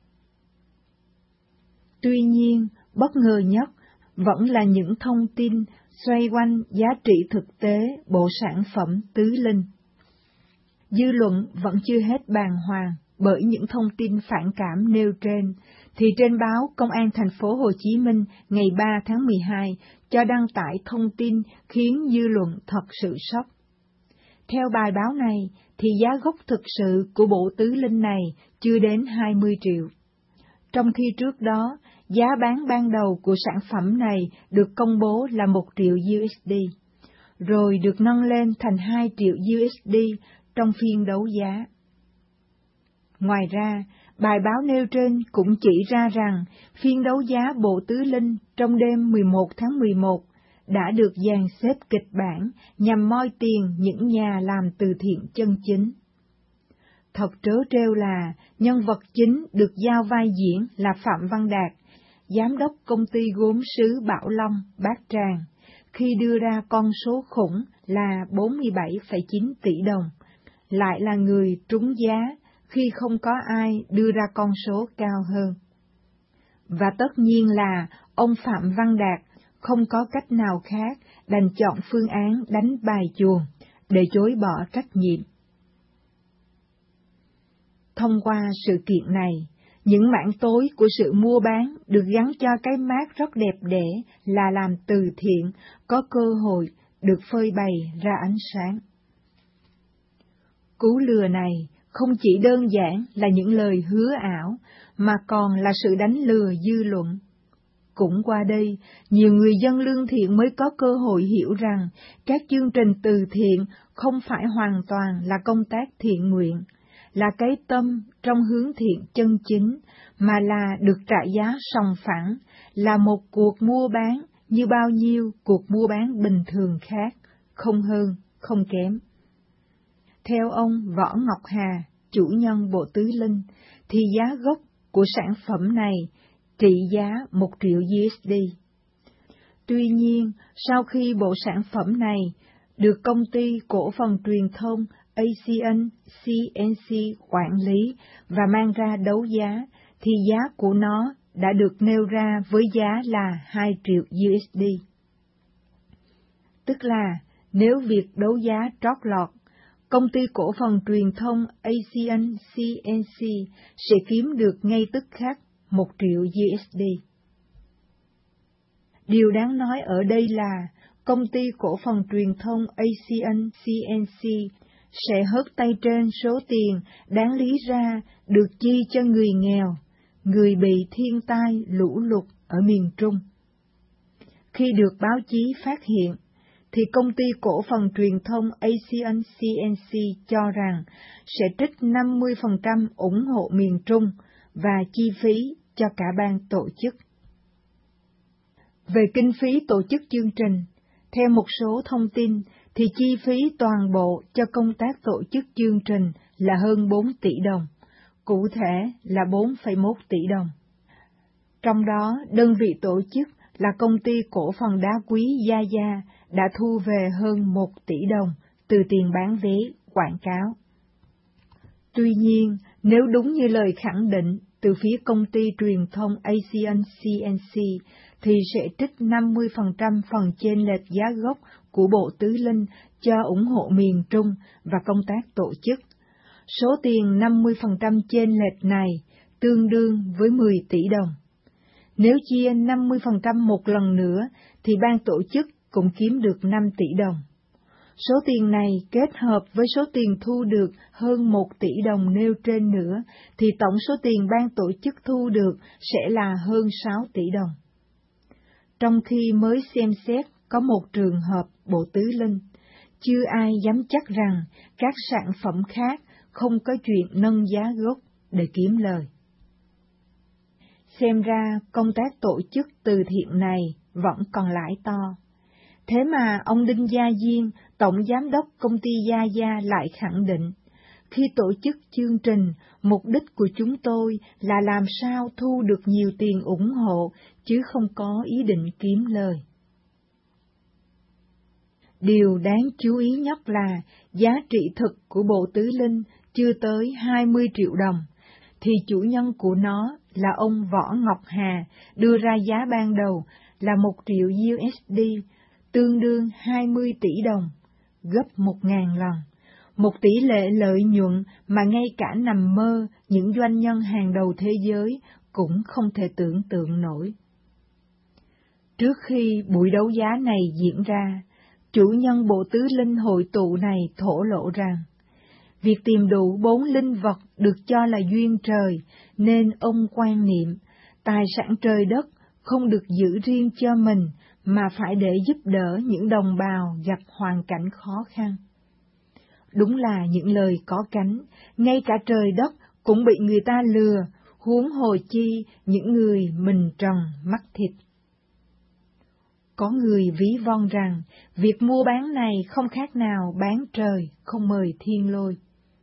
Tuy nhiên, bất ngờ nhất vẫn là những thông tin xoay quanh giá trị thực tế bộ sản phẩm tứ linh. Dư luận vẫn chưa hết bàng hoàng bởi những thông tin phản cảm nêu trên, thì trên báo Công an thành phố Hồ Chí Minh ngày 3 tháng 12 cho đăng tải thông tin khiến dư luận thật sự sốc. Theo bài báo này, thì giá gốc thực sự của bộ tứ linh này chưa đến 20 triệu. Trong khi trước đó, giá bán ban đầu của sản phẩm này được công bố là 1 triệu USD, rồi được nâng lên thành 2 triệu USD trong phiên đấu giá. Ngoài ra, bài báo nêu trên cũng chỉ ra rằng phiên đấu giá bộ tứ linh trong đêm 11 tháng 11 đã được dàn xếp kịch bản nhằm moi tiền những nhà làm từ thiện chân chính. Thật trớ trêu là nhân vật chính được giao vai diễn là Phạm Văn Đạt, giám đốc công ty gốm sứ Bảo Long, Bát Tràng, khi đưa ra con số khủng là 47,9 tỷ đồng, lại là người trúng giá khi không có ai đưa ra con số cao hơn. Và tất nhiên là ông Phạm Văn Đạt không có cách nào khác đành chọn phương án đánh bài chuồng để chối bỏ trách nhiệm. Thông qua sự kiện này, những mảng tối của sự mua bán được gắn cho cái mác rất đẹp đẽ là làm từ thiện có cơ hội được phơi bày ra ánh sáng. Cú lừa này không chỉ đơn giản là những lời hứa ảo, mà còn là sự đánh lừa dư luận. Cũng qua đây, nhiều người dân lương thiện mới có cơ hội hiểu rằng các chương trình từ thiện không phải hoàn toàn là công tác thiện nguyện, là cái tâm trong hướng thiện chân chính, mà là được trả giá sòng phẳng, là một cuộc mua bán như bao nhiêu cuộc mua bán bình thường khác, không hơn, không kém. Theo ông Võ Ngọc Hà, chủ nhân bộ tứ linh, thì giá gốc của sản phẩm này trị giá 1 triệu USD. Tuy nhiên, sau khi bộ sản phẩm này được công ty cổ phần truyền thông ACN CNC quản lý và mang ra đấu giá, thì giá của nó đã được nêu ra với giá là 2 triệu USD. Tức là, nếu việc đấu giá trót lọt, công ty cổ phần truyền thông ACN CNC sẽ kiếm được ngay tức khắc 1 triệu USD. Điều đáng nói ở đây là công ty cổ phần truyền thông ACN CNC sẽ hớt tay trên số tiền đáng lý ra được chi cho người nghèo, người bị thiên tai lũ lụt ở miền Trung. Khi được báo chí phát hiện, thì công ty cổ phần truyền thông ACN CNC cho rằng sẽ trích 50% ủng hộ miền Trung và chi phí cho cả ban tổ chức. Về kinh phí tổ chức chương trình, theo một số thông tin thì chi phí toàn bộ cho công tác tổ chức chương trình là hơn 4 tỷ đồng, cụ thể là 4,1 tỷ đồng. Trong đó, đơn vị tổ chức là công ty cổ phần đá quý Gia đã thu về hơn 1 tỷ đồng từ tiền bán vé, quảng cáo. Tuy nhiên, nếu đúng như lời khẳng định từ phía công ty truyền thông ACN CNC, thì sẽ trích 50% phần chênh lệch giá gốc của Bộ Tứ Linh cho ủng hộ miền Trung và công tác tổ chức. Số tiền 50% chênh lệch này tương đương với 10 tỷ đồng. Nếu chia 50% một lần nữa, thì ban tổ chức cũng kiếm được 5 tỷ đồng. Số tiền này kết hợp với số tiền thu được hơn 1 tỷ đồng nêu trên nữa, thì tổng số tiền ban tổ chức thu được sẽ là hơn 6 tỷ đồng. Trong khi mới xem xét có một trường hợp Bộ Tứ Linh, chưa ai dám chắc rằng các sản phẩm khác không có chuyện nâng giá gốc để kiếm lời. Xem ra công tác tổ chức từ thiện này vẫn còn lãi to. Thế mà ông Đinh Gia Diên, Tổng Giám đốc công ty Gia lại khẳng định, khi tổ chức chương trình, mục đích của chúng tôi là làm sao thu được nhiều tiền ủng hộ, chứ không có ý định kiếm lời. Điều đáng chú ý nhất là giá trị thực của Bộ Tứ Linh chưa tới 20 triệu đồng, thì chủ nhân của nó là ông Võ Ngọc Hà đưa ra giá ban đầu là 1 triệu USD, tương đương 20 tỷ đồng, gấp 1.000 lần. Một tỷ lệ lợi nhuận mà ngay cả nằm mơ những doanh nhân hàng đầu thế giới cũng không thể tưởng tượng nổi. Trước khi buổi đấu giá này diễn ra, chủ nhân Bộ Tứ Linh hội tụ này thổ lộ rằng, việc tìm đủ 4 linh vật được cho là duyên trời, nên ông quan niệm tài sản trời đất không được giữ riêng cho mình, mà phải để giúp đỡ những đồng bào gặp hoàn cảnh khó khăn. Đúng là những lời có cánh, ngay cả trời đất cũng bị người ta lừa, huống hồ chi những người mình trần mắt thịt. Có người ví von rằng, việc mua bán này không khác nào bán trời, không mời thiên lôi.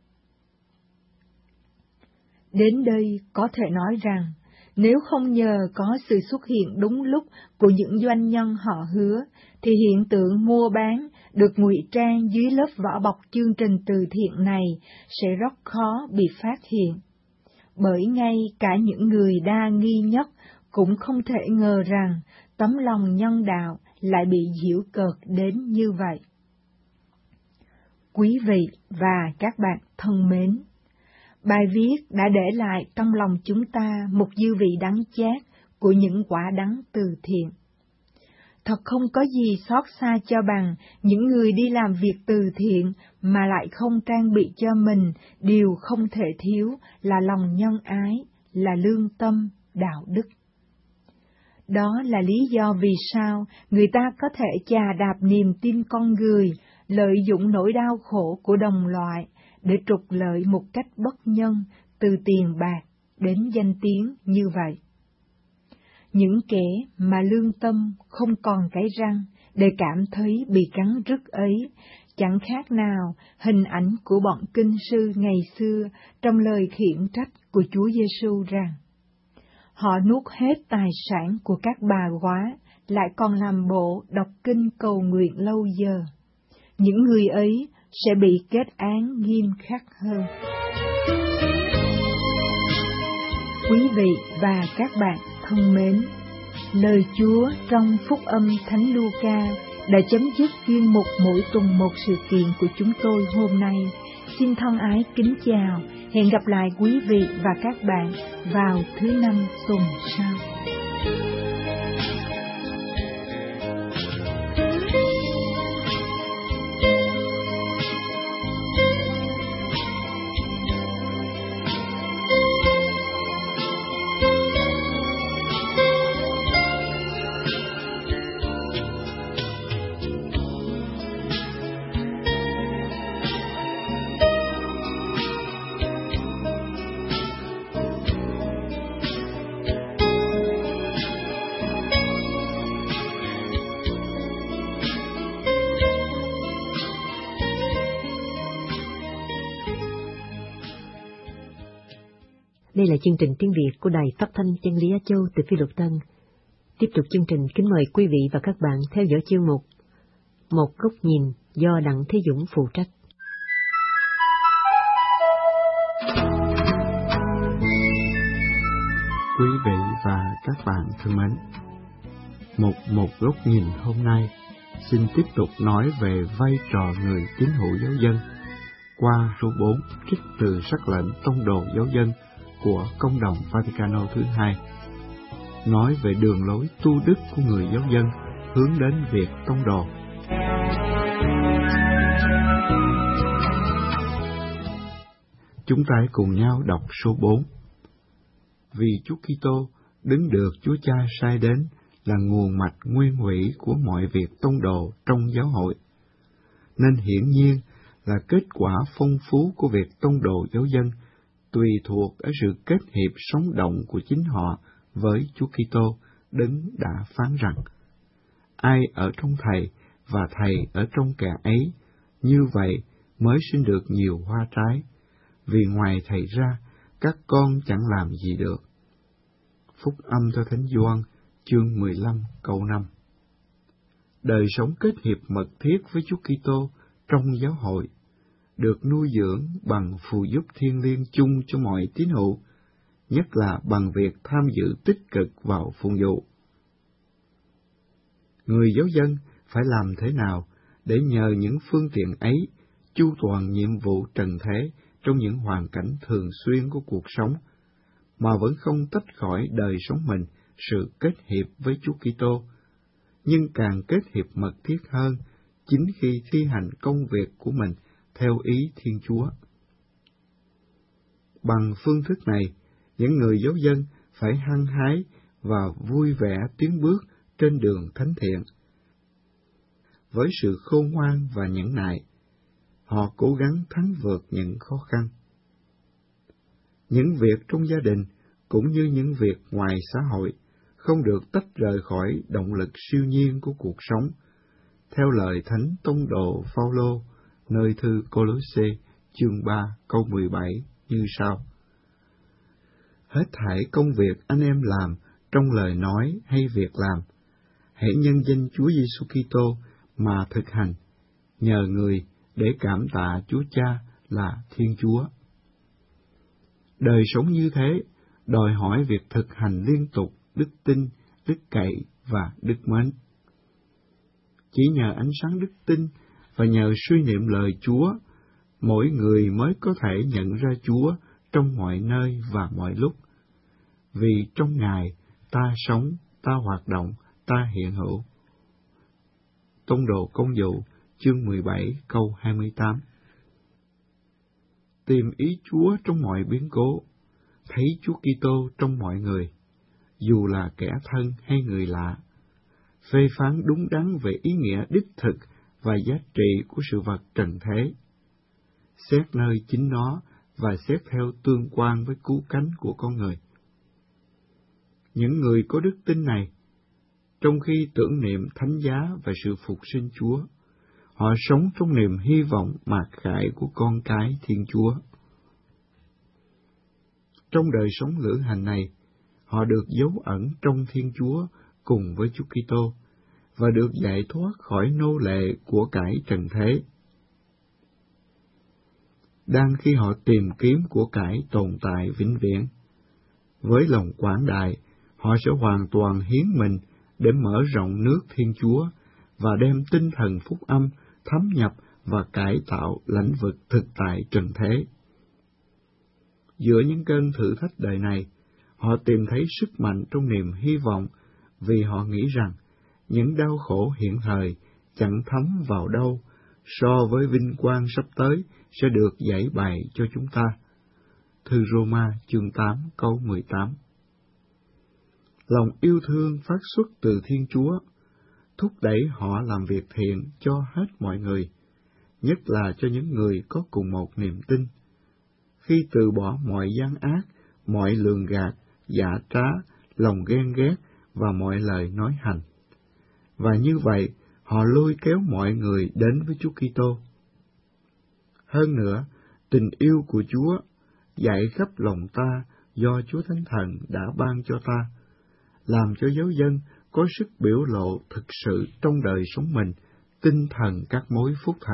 Đến đây có thể nói rằng, nếu không nhờ có sự xuất hiện đúng lúc của những doanh nhân họ hứa, thì hiện tượng mua bán được ngụy trang dưới lớp vỏ bọc chương trình từ thiện này sẽ rất khó bị phát hiện. Bởi ngay cả những người đa nghi nhất cũng không thể ngờ rằng tấm lòng nhân đạo lại bị giễu cợt đến như vậy. Quý vị và các bạn thân mến, bài viết đã để lại trong lòng chúng ta một dư vị đắng chát của những quả đắng từ thiện. Thật không có gì xót xa cho bằng những người đi làm việc từ thiện mà lại không trang bị cho mình điều không thể thiếu là lòng nhân ái, là lương tâm, đạo đức. Đó là lý do vì sao người ta có thể chà đạp niềm tin con người, lợi dụng nỗi đau khổ của đồng loại để trục lợi một cách bất nhân từ tiền bạc đến danh tiếng như vậy. Những kẻ mà lương tâm không còn cái răng để cảm thấy bị cắn rứt ấy, chẳng khác nào hình ảnh của bọn kinh sư ngày xưa trong lời khiển trách của Chúa Giêsu rằng, Họ nuốt hết tài sản của các bà góa, lại còn làm bộ đọc kinh cầu nguyện lâu giờ. Những người ấy sẽ bị kết án nghiêm khắc hơn. Quý vị và các bạn thân mến, lời Chúa trong Phúc âm Thánh Luca đã chấm dứt chuyên mục mỗi tuần một sự kiện của chúng tôi hôm nay. Xin thân ái kính chào, hẹn gặp lại quý vị và các bạn vào thứ Năm tuần sau. Đây là chương trình tiếng Việt của Đài Phát thanh Chân lý Á Châu từ Phi Luật Tân. Tiếp tục chương trình, kính mời quý vị và các bạn theo dõi chương mục Một góc nhìn do Đặng Thế Dũng phụ trách. Quý vị và các bạn thân mến, một góc nhìn hôm nay xin tiếp tục nói về vai trò người tín hữu giáo dân qua số 4 trích từ sắc lệnh tông đồ giáo dân của Công đồng Vaticano thứ hai, nói về đường lối tu đức của người giáo dân hướng đến việc tông đồ. Chúng ta hãy cùng nhau đọc số 4. Vì Chúa Kitô đứng được Chúa Cha sai đến là nguồn mạch nguyên hủy của mọi việc tông đồ trong giáo hội, nên hiển nhiên là kết quả phong phú của việc tông đồ giáo dân tùy thuộc ở sự kết hiệp sống động của chính họ với Chúa Kitô, đấng đã phán rằng: ai ở trong Thầy và Thầy ở trong kẻ ấy, như vậy mới sinh được nhiều hoa trái, vì ngoài Thầy ra các con chẳng làm gì được. Phúc âm theo Thánh Gioan chương 15 câu 5. Đời sống kết hiệp mật thiết với Chúa Kitô trong giáo hội được nuôi dưỡng bằng phù giúp thiêng liêng chung cho mọi tín hữu, nhất là bằng việc tham dự tích cực vào phụng vụ. Người giáo dân phải làm thế nào để nhờ những phương tiện ấy chu toàn nhiệm vụ trần thế trong những hoàn cảnh thường xuyên của cuộc sống, mà vẫn không tách khỏi đời sống mình sự kết hiệp với Chúa Kitô, nhưng càng kết hiệp mật thiết hơn chính khi thi hành công việc của mình theo ý Thiên Chúa. Bằng phương thức này, những người giáo dân phải hăng hái và vui vẻ tiến bước trên đường thánh thiện. Với sự khôn ngoan và nhẫn nại, họ cố gắng thắng vượt những khó khăn. Những việc trong gia đình cũng như những việc ngoài xã hội không được tách rời khỏi động lực siêu nhiên của cuộc sống, theo lời Thánh Tông đồ Phaolô nơi thư Cô-lô-sê chương 3 câu 17 như sau: hết thảy công việc anh em làm trong lời nói hay việc làm, hãy nhân danh Chúa Giêsu Kitô mà thực hành, nhờ người để cảm tạ Chúa Cha là Thiên Chúa. Đời sống như thế đòi hỏi việc thực hành liên tục đức tin, đức cậy và đức mến. Chỉ nhờ ánh sáng đức tin và nhờ suy niệm lời Chúa, mỗi người mới có thể nhận ra Chúa trong mọi nơi và mọi lúc. Vì trong Ngài ta sống, ta hoạt động, ta hiện hữu. Tông đồ Công vụ chương 17 câu 28. Tìm ý Chúa trong mọi biến cố, thấy Chúa Kitô trong mọi người, dù là kẻ thân hay người lạ, phê phán đúng đắn về ý nghĩa đích thực và giá trị của sự vật trần thế, xét nơi chính nó và xét theo tương quan với cứu cánh của con người. Những người có đức tin này, trong khi tưởng niệm thánh giá và sự phục sinh Chúa, họ sống trong niềm hy vọng mạt khải của con cái Thiên Chúa. Trong đời sống lữ hành này, họ được dấu ẩn trong Thiên Chúa cùng với Chúa Kitô và được giải thoát khỏi nô lệ của cải trần thế. Đang khi họ tìm kiếm của cải tồn tại vĩnh viễn, với lòng quảng đại, họ sẽ hoàn toàn hiến mình để mở rộng nước Thiên Chúa và đem tinh thần phúc âm thấm nhập và cải tạo lãnh vực thực tại trần thế. Giữa những cơn thử thách đời này, họ tìm thấy sức mạnh trong niềm hy vọng vì họ nghĩ rằng những đau khổ hiện thời chẳng thấm vào đâu so với vinh quang sắp tới sẽ được giải bày cho chúng ta. Thư Roma chương 8 câu 18. Lòng yêu thương phát xuất từ Thiên Chúa, thúc đẩy họ làm việc thiện cho hết mọi người, nhất là cho những người có cùng một niềm tin. Khi từ bỏ mọi gian ác, mọi lường gạt, giả trá, lòng ghen ghét và mọi lời nói hành. Và như vậy, họ lôi kéo mọi người đến với Chúa Kitô. Hơn nữa, tình yêu của Chúa dạy khắp lòng ta do Chúa Thánh Thần đã ban cho ta, làm cho giáo dân có sức biểu lộ thực sự trong đời sống mình tinh thần các mối phúc thật.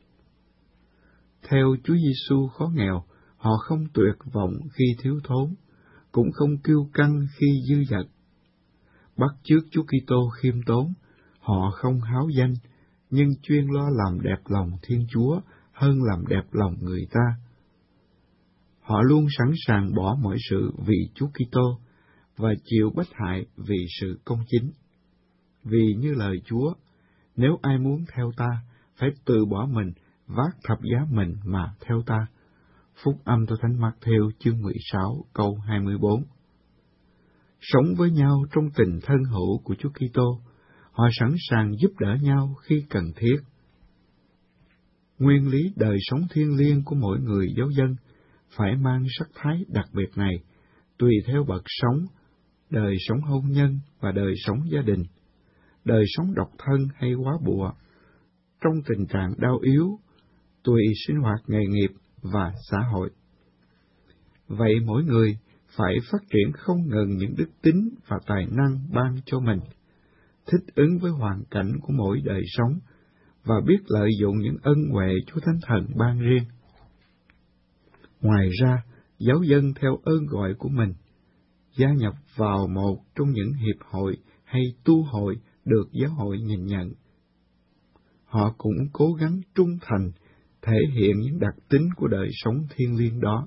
Theo Chúa Giêsu khó nghèo, họ không tuyệt vọng khi thiếu thốn, cũng không kiêu căng khi dư dật. Bắt chước Chúa Kitô khiêm tốn, họ không háo danh, nhưng chuyên lo làm đẹp lòng Thiên Chúa hơn làm đẹp lòng người ta. Họ luôn sẵn sàng bỏ mọi sự vì Chúa Kitô và chịu bất hại vì sự công chính. Vì như lời Chúa, nếu ai muốn theo ta, phải từ bỏ mình, vác thập giá mình mà theo ta. Phúc âm theo Thánh Mác-thêu chương 16 câu 24. Sống với nhau trong tình thân hữu của Chúa Kitô, họ sẵn sàng giúp đỡ nhau khi cần thiết. Nguyên lý đời sống thiêng liêng của mỗi người giáo dân phải mang sắc thái đặc biệt này, tùy theo bậc sống, đời sống hôn nhân và đời sống gia đình, đời sống độc thân hay góa bụa, trong tình trạng đau yếu, tùy sinh hoạt nghề nghiệp và xã hội. Vậy mỗi người phải phát triển không ngừng những đức tính và tài năng ban cho mình, thích ứng với hoàn cảnh của mỗi đời sống và biết lợi dụng những ân huệ Chúa Thánh Thần ban riêng. Ngoài ra, giáo dân theo ơn gọi của mình, gia nhập vào một trong những hiệp hội hay tu hội được giáo hội nhìn nhận. Họ cũng cố gắng trung thành, thể hiện những đặc tính của đời sống thiêng liêng đó.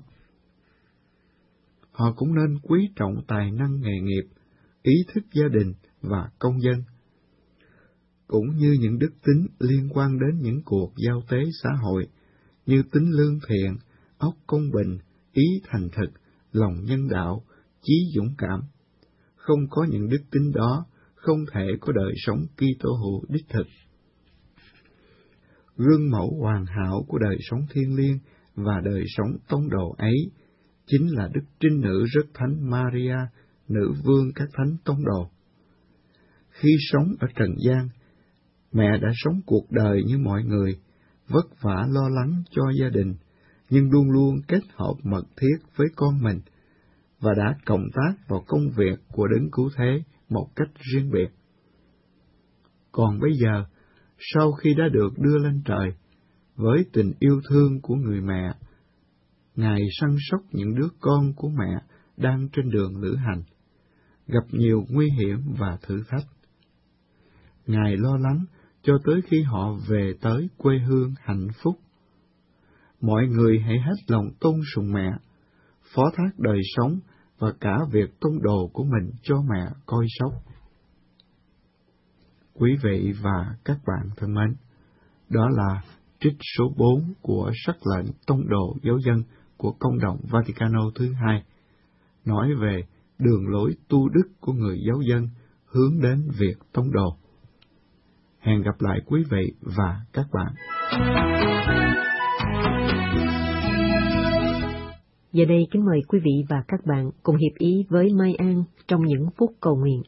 Họ cũng nên quý trọng tài năng nghề nghiệp, ý thức gia đình và công dân, cũng như những đức tính liên quan đến những cuộc giao tế xã hội, như tính lương thiện, óc công bình, ý thành thực, lòng nhân đạo, chí dũng cảm. Không có những đức tính đó, không thể có đời sống Kitô hữu đích thực. Gương mẫu hoàn hảo của đời sống thiêng liêng và đời sống tông đồ ấy chính là Đức Trinh Nữ Rất Thánh Maria, nữ vương các thánh tông đồ. Khi sống ở trần gian, mẹ đã sống cuộc đời như mọi người, vất vả lo lắng cho gia đình, nhưng luôn luôn kết hợp mật thiết với con mình, và đã cộng tác vào công việc của Đấng Cứu Thế một cách riêng biệt. Còn bây giờ, sau khi đã được đưa lên trời, với tình yêu thương của người mẹ, Ngài săn sóc những đứa con của mẹ đang trên đường lữ hành, gặp nhiều nguy hiểm và thử thách. Ngài lo lắng cho tới khi họ về tới quê hương hạnh phúc. Mọi người hãy hết lòng tôn sùng mẹ, phó thác đời sống và cả việc tông đồ của mình cho mẹ coi sóc. Quý vị và các bạn thân mến, đó là trích số 4 của sắc lệnh tông đồ giáo dân của Công đồng Vaticano thứ 2, nói về đường lối tu đức của người giáo dân hướng đến việc tông đồ. Hẹn gặp lại quý vị và các bạn. Giờ đây kính mời quý vị và các bạn cùng hiệp ý với Mai An trong những phút cầu nguyện.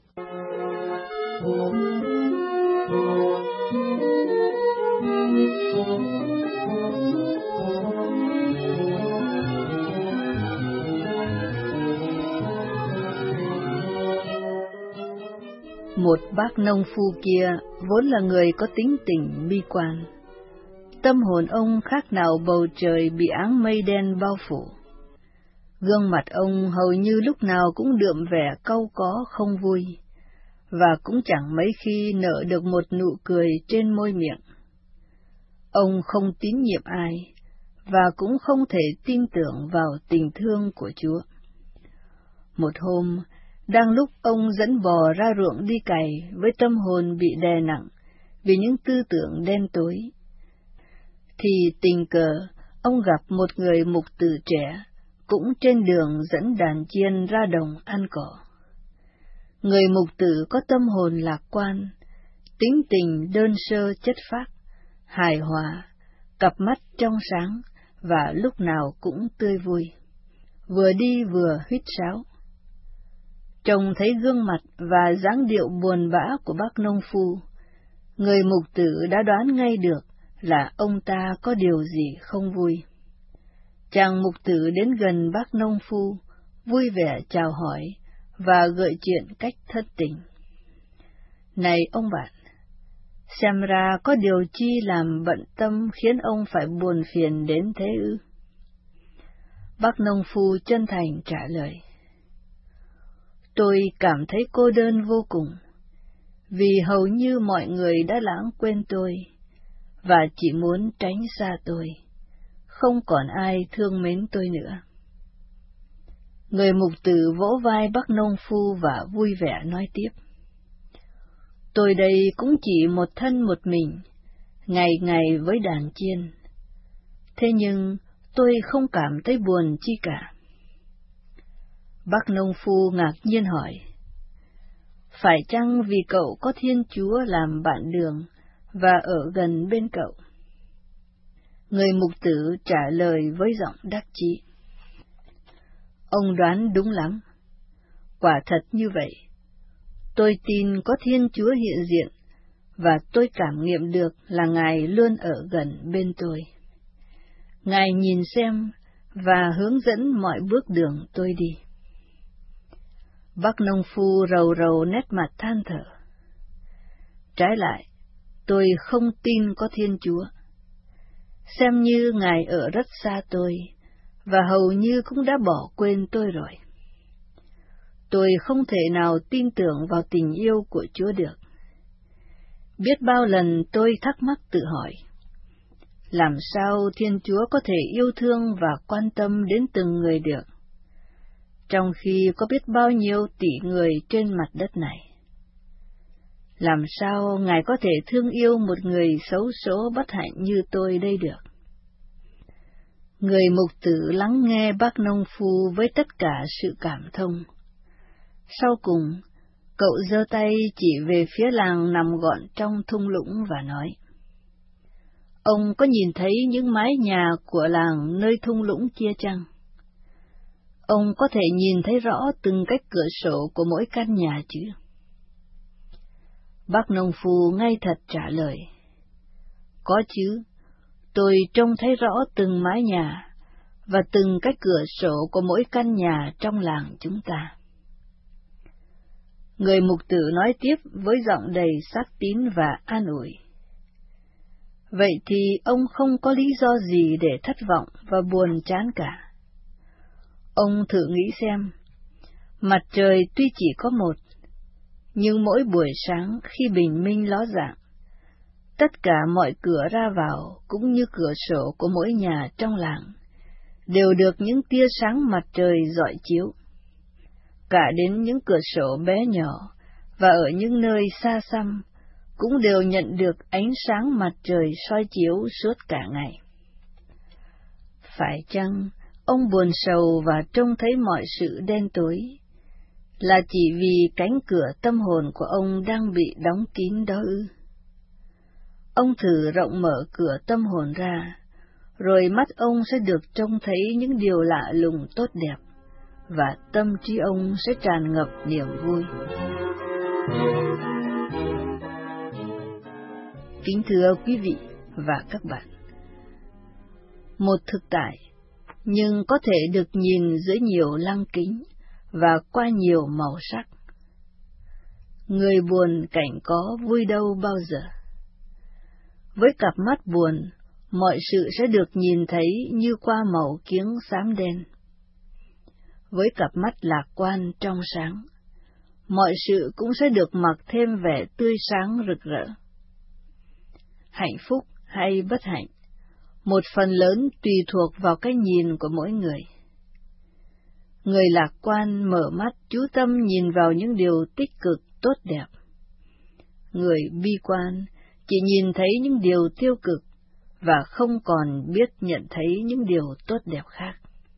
Một bác nông phu kia vốn là người có tính tình bi quan. Tâm hồn ông khác nào bầu trời bị áng mây đen bao phủ. Gương mặt ông hầu như lúc nào cũng đượm vẻ cau có không vui, và cũng chẳng mấy khi nở được một nụ cười trên môi miệng. Ông không tín nhiệm ai, và cũng không thể tin tưởng vào tình thương của Chúa. Một hôm, đang lúc ông dẫn bò ra ruộng đi cày với tâm hồn bị đè nặng vì những tư tưởng đen tối, thì tình cờ ông gặp một người mục tử trẻ cũng trên đường dẫn đàn chiên ra đồng ăn cỏ. Người mục tử có tâm hồn lạc quan, tính tình đơn sơ chất phác, hài hòa, cặp mắt trong sáng và lúc nào cũng tươi vui, vừa đi vừa huýt sáo. Trông thấy gương mặt và dáng điệu buồn bã của bác nông phu, người mục tử đã đoán ngay được là ông ta có điều gì không vui. Chàng mục tử đến gần bác nông phu, vui vẻ chào hỏi và gợi chuyện cách thất tình. Này ông bạn, xem ra có điều chi làm bận tâm khiến ông phải buồn phiền đến thế ư? Bác nông phu chân thành trả lời. Tôi cảm thấy cô đơn vô cùng, vì hầu như mọi người đã lãng quên tôi, và chỉ muốn tránh xa tôi, không còn ai thương mến tôi nữa. Người mục tử vỗ vai bác nông phu và vui vẻ nói tiếp. Tôi đây cũng chỉ một thân một mình, ngày ngày với đàn chiên. Thế nhưng tôi không cảm thấy buồn chi cả. Bác nông phu ngạc nhiên hỏi, phải chăng vì cậu có Thiên Chúa làm bạn đường và ở gần bên cậu? Người mục tử trả lời với giọng đắc chí. Ông đoán đúng lắm. Quả thật như vậy. Tôi tin có Thiên Chúa hiện diện, và tôi cảm nghiệm được là Ngài luôn ở gần bên tôi. Ngài nhìn xem và hướng dẫn mọi bước đường tôi đi. Bác nông phu rầu rầu nét mặt than thở. Trái lại, tôi không tin có Thiên Chúa. Xem như Ngài ở rất xa tôi, và hầu như cũng đã bỏ quên tôi rồi. Tôi không thể nào tin tưởng vào tình yêu của Chúa được. Biết bao lần tôi thắc mắc tự hỏi, làm sao Thiên Chúa có thể yêu thương và quan tâm đến từng người được, trong khi có biết bao nhiêu tỷ người trên mặt đất này? Làm sao Ngài có thể thương yêu một người xấu số bất hạnh như tôi đây được? Người mục tử lắng nghe bác nông phu với tất cả sự cảm thông. Sau cùng, cậu giơ tay chỉ về phía làng nằm gọn trong thung lũng và nói, ông có nhìn thấy những mái nhà của làng nơi thung lũng kia chăng? Ông có thể nhìn thấy rõ từng cách cửa sổ của mỗi căn nhà chứ? Bác nông phu ngay thật trả lời, có chứ, tôi trông thấy rõ từng mái nhà và từng cái cửa sổ của mỗi căn nhà trong làng chúng ta. Người mục tử nói tiếp với giọng đầy xác tín và an ủi. Vậy thì ông không có lý do gì để thất vọng và buồn chán cả. Ông thử nghĩ xem, mặt trời tuy chỉ có một, nhưng mỗi buổi sáng khi bình minh ló dạng, tất cả mọi cửa ra vào cũng như cửa sổ của mỗi nhà trong làng đều được những tia sáng mặt trời rọi chiếu. Cả đến những cửa sổ bé nhỏ và ở những nơi xa xăm cũng đều nhận được ánh sáng mặt trời soi chiếu suốt cả ngày. Phải chăng ông buồn sầu và trông thấy mọi sự đen tối là chỉ vì cánh cửa tâm hồn của ông đang bị đóng kín đó ư? Ông thử rộng mở cửa tâm hồn ra, rồi mắt ông sẽ được trông thấy những điều lạ lùng tốt đẹp, và tâm trí ông sẽ tràn ngập niềm vui. Kính thưa quý vị và các bạn, một thực tại, nhưng có thể được nhìn dưới nhiều lăng kính và qua nhiều màu sắc. người buồn cảnh có vui đâu bao giờ. Với cặp mắt buồn, mọi sự sẽ được nhìn thấy như qua màu kiếng xám đen. Với cặp mắt lạc quan trong sáng, mọi sự cũng sẽ được mặc thêm vẻ tươi sáng rực rỡ. Hạnh phúc hay bất hạnh, một phần lớn tùy thuộc vào cái nhìn của mỗi người. Người lạc quan mở mắt chú tâm nhìn vào những điều tích cực tốt đẹp. Người bi quan chỉ nhìn thấy những điều tiêu cực và không còn biết nhận thấy những điều tốt đẹp khác.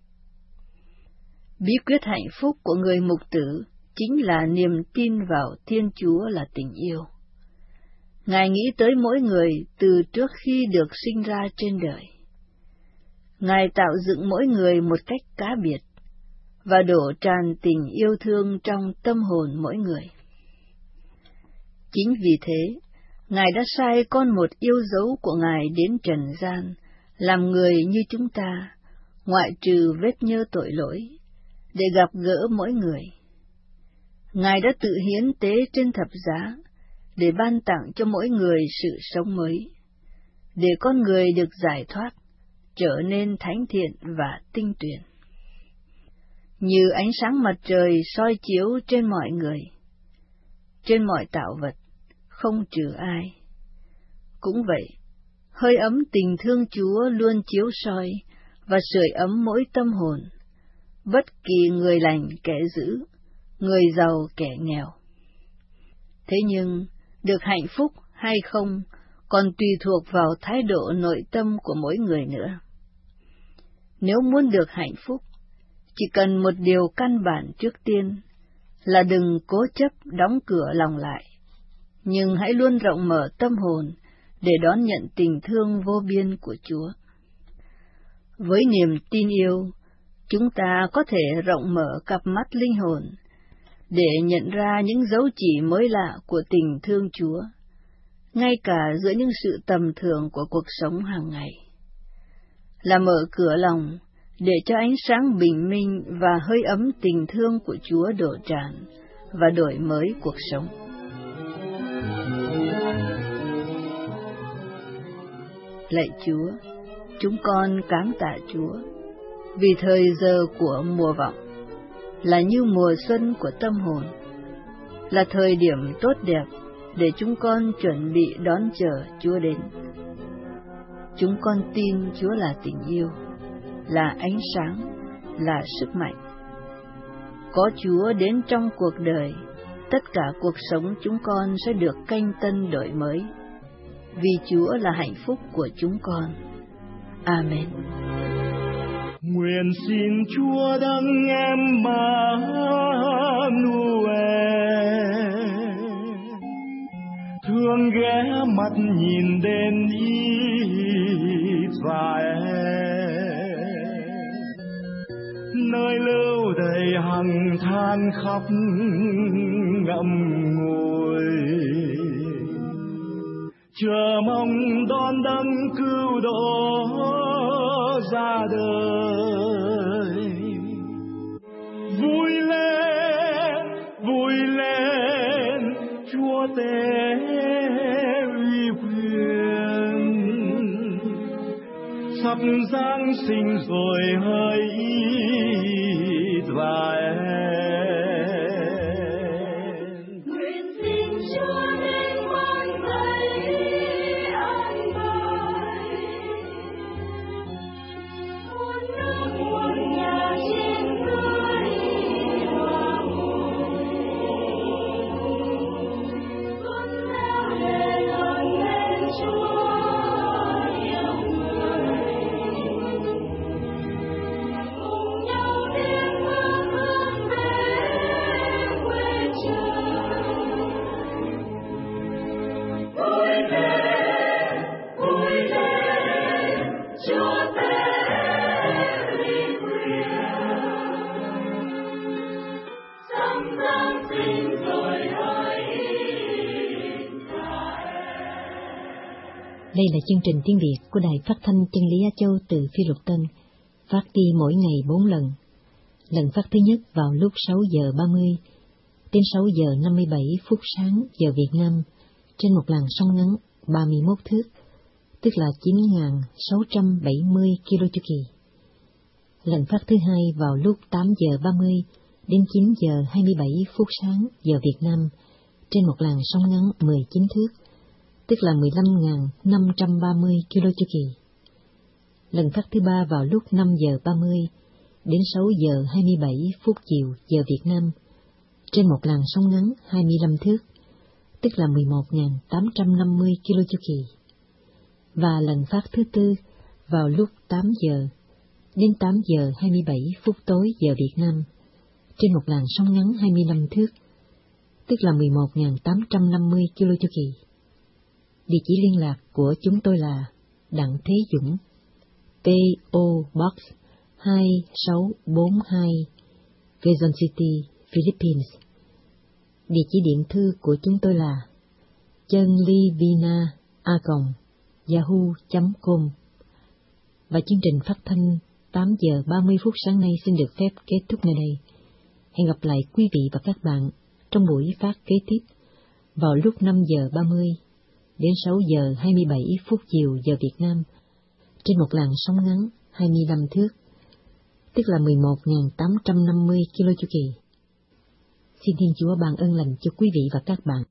Bí quyết hạnh phúc của người mục tử chính là niềm tin vào Thiên Chúa là tình yêu. Ngài nghĩ tới mỗi người từ trước khi được sinh ra trên đời. Ngài tạo dựng mỗi người một cách cá biệt và đổ tràn tình yêu thương trong tâm hồn mỗi người. Chính vì thế, Ngài đã sai con một yêu dấu của Ngài đến trần gian, làm người như chúng ta, ngoại trừ vết nhơ tội lỗi, để gặp gỡ mỗi người. Ngài đã tự hiến tế trên thập giá, để ban tặng cho mỗi người sự sống mới, để con người được giải thoát, trở nên thánh thiện và tinh tuyền. Như ánh sáng mặt trời soi chiếu trên mọi người, trên mọi tạo vật, không trừ ai. Cũng vậy, hơi ấm tình thương Chúa luôn chiếu soi và sưởi ấm mỗi tâm hồn, bất kỳ người lành kẻ dữ, người giàu kẻ nghèo. Thế nhưng, được hạnh phúc hay không còn tùy thuộc vào thái độ nội tâm của mỗi người nữa. Nếu muốn được hạnh phúc, chỉ cần một điều căn bản trước tiên là đừng cố chấp đóng cửa lòng lại, nhưng hãy luôn rộng mở tâm hồn để đón nhận tình thương vô biên của Chúa. Với niềm tin yêu, chúng ta có thể rộng mở cặp mắt linh hồn để nhận ra những dấu chỉ mới lạ của tình thương Chúa, ngay cả giữa những sự tầm thường của cuộc sống hàng ngày. Là mở cửa lòng để cho ánh sáng bình minh và hơi ấm tình thương của Chúa đổ tràn và đổi mới cuộc sống. Lạy Chúa, chúng con cám tạ Chúa, vì thời giờ của mùa vọng là như mùa xuân của tâm hồn, là thời điểm tốt đẹp để chúng con chuẩn bị đón chờ Chúa đến. Chúng con tin Chúa là tình yêu, là ánh sáng, là sức mạnh. Có Chúa đến trong cuộc đời, tất cả cuộc sống chúng con sẽ được canh tân đổi mới, vì Chúa là hạnh phúc của chúng con. Amen. Nguyện xin Chúa đấng Emmanuel thương ghé mắt nhìn đến Israel, nơi lưu đầy hằng than khóc ngậm ngùi, chờ mong đón đấng cứu độ ra đời. Vui lên, Chúa tế uy quyền, sắp Giáng sinh rồi hỡi Israel. Đây là chương trình tiếng Việt của Đài Phát thanh Chân lý Á Châu từ Phi Luật Tân, phát đi mỗi ngày 4 lần. Lần phát thứ nhất vào lúc 6 giờ 30, đến 6 giờ 57 phút sáng giờ Việt Nam trên một làn sóng ngắn 31 thước, tức là 9.670 km chu kỳ. Lần phát thứ hai vào lúc 8 giờ 30 đến 9 giờ 27 phút sáng giờ Việt Nam trên một làn sóng ngắn 19 thước, tức là 15.530 km chu kỳ. Lần phát thứ ba vào lúc 5 giờ 30 đến 6 giờ 27 phút chiều giờ Việt Nam trên một làn sóng ngắn 25 thước, tức là 11.850 km chu kỳ. Và lần phát thứ tư vào lúc 8 giờ đến 8 giờ 27 phút tối giờ Việt Nam trên một làn sóng ngắn 25 thước, tức là 11.850 km chu kỳ. Địa chỉ liên lạc của chúng tôi là Đặng Thế Dũng, PO Box 2642, Quezon City, Philippines. Địa chỉ điện thư của chúng tôi là chenlivina@yahoo.com. Và chương trình phát thanh 8 giờ 30 phút sáng nay xin được phép kết thúc nơi đây. Hẹn gặp lại quý vị và các bạn trong buổi phát kế tiếp vào lúc 5 giờ 30 đến 6 giờ 27 phút chiều giờ Việt Nam trên một làn sóng ngắn 25 thước, tức là 11.850 km chu kỳ. Xin Thiên Chúa ban ơn lành cho quý vị và các bạn.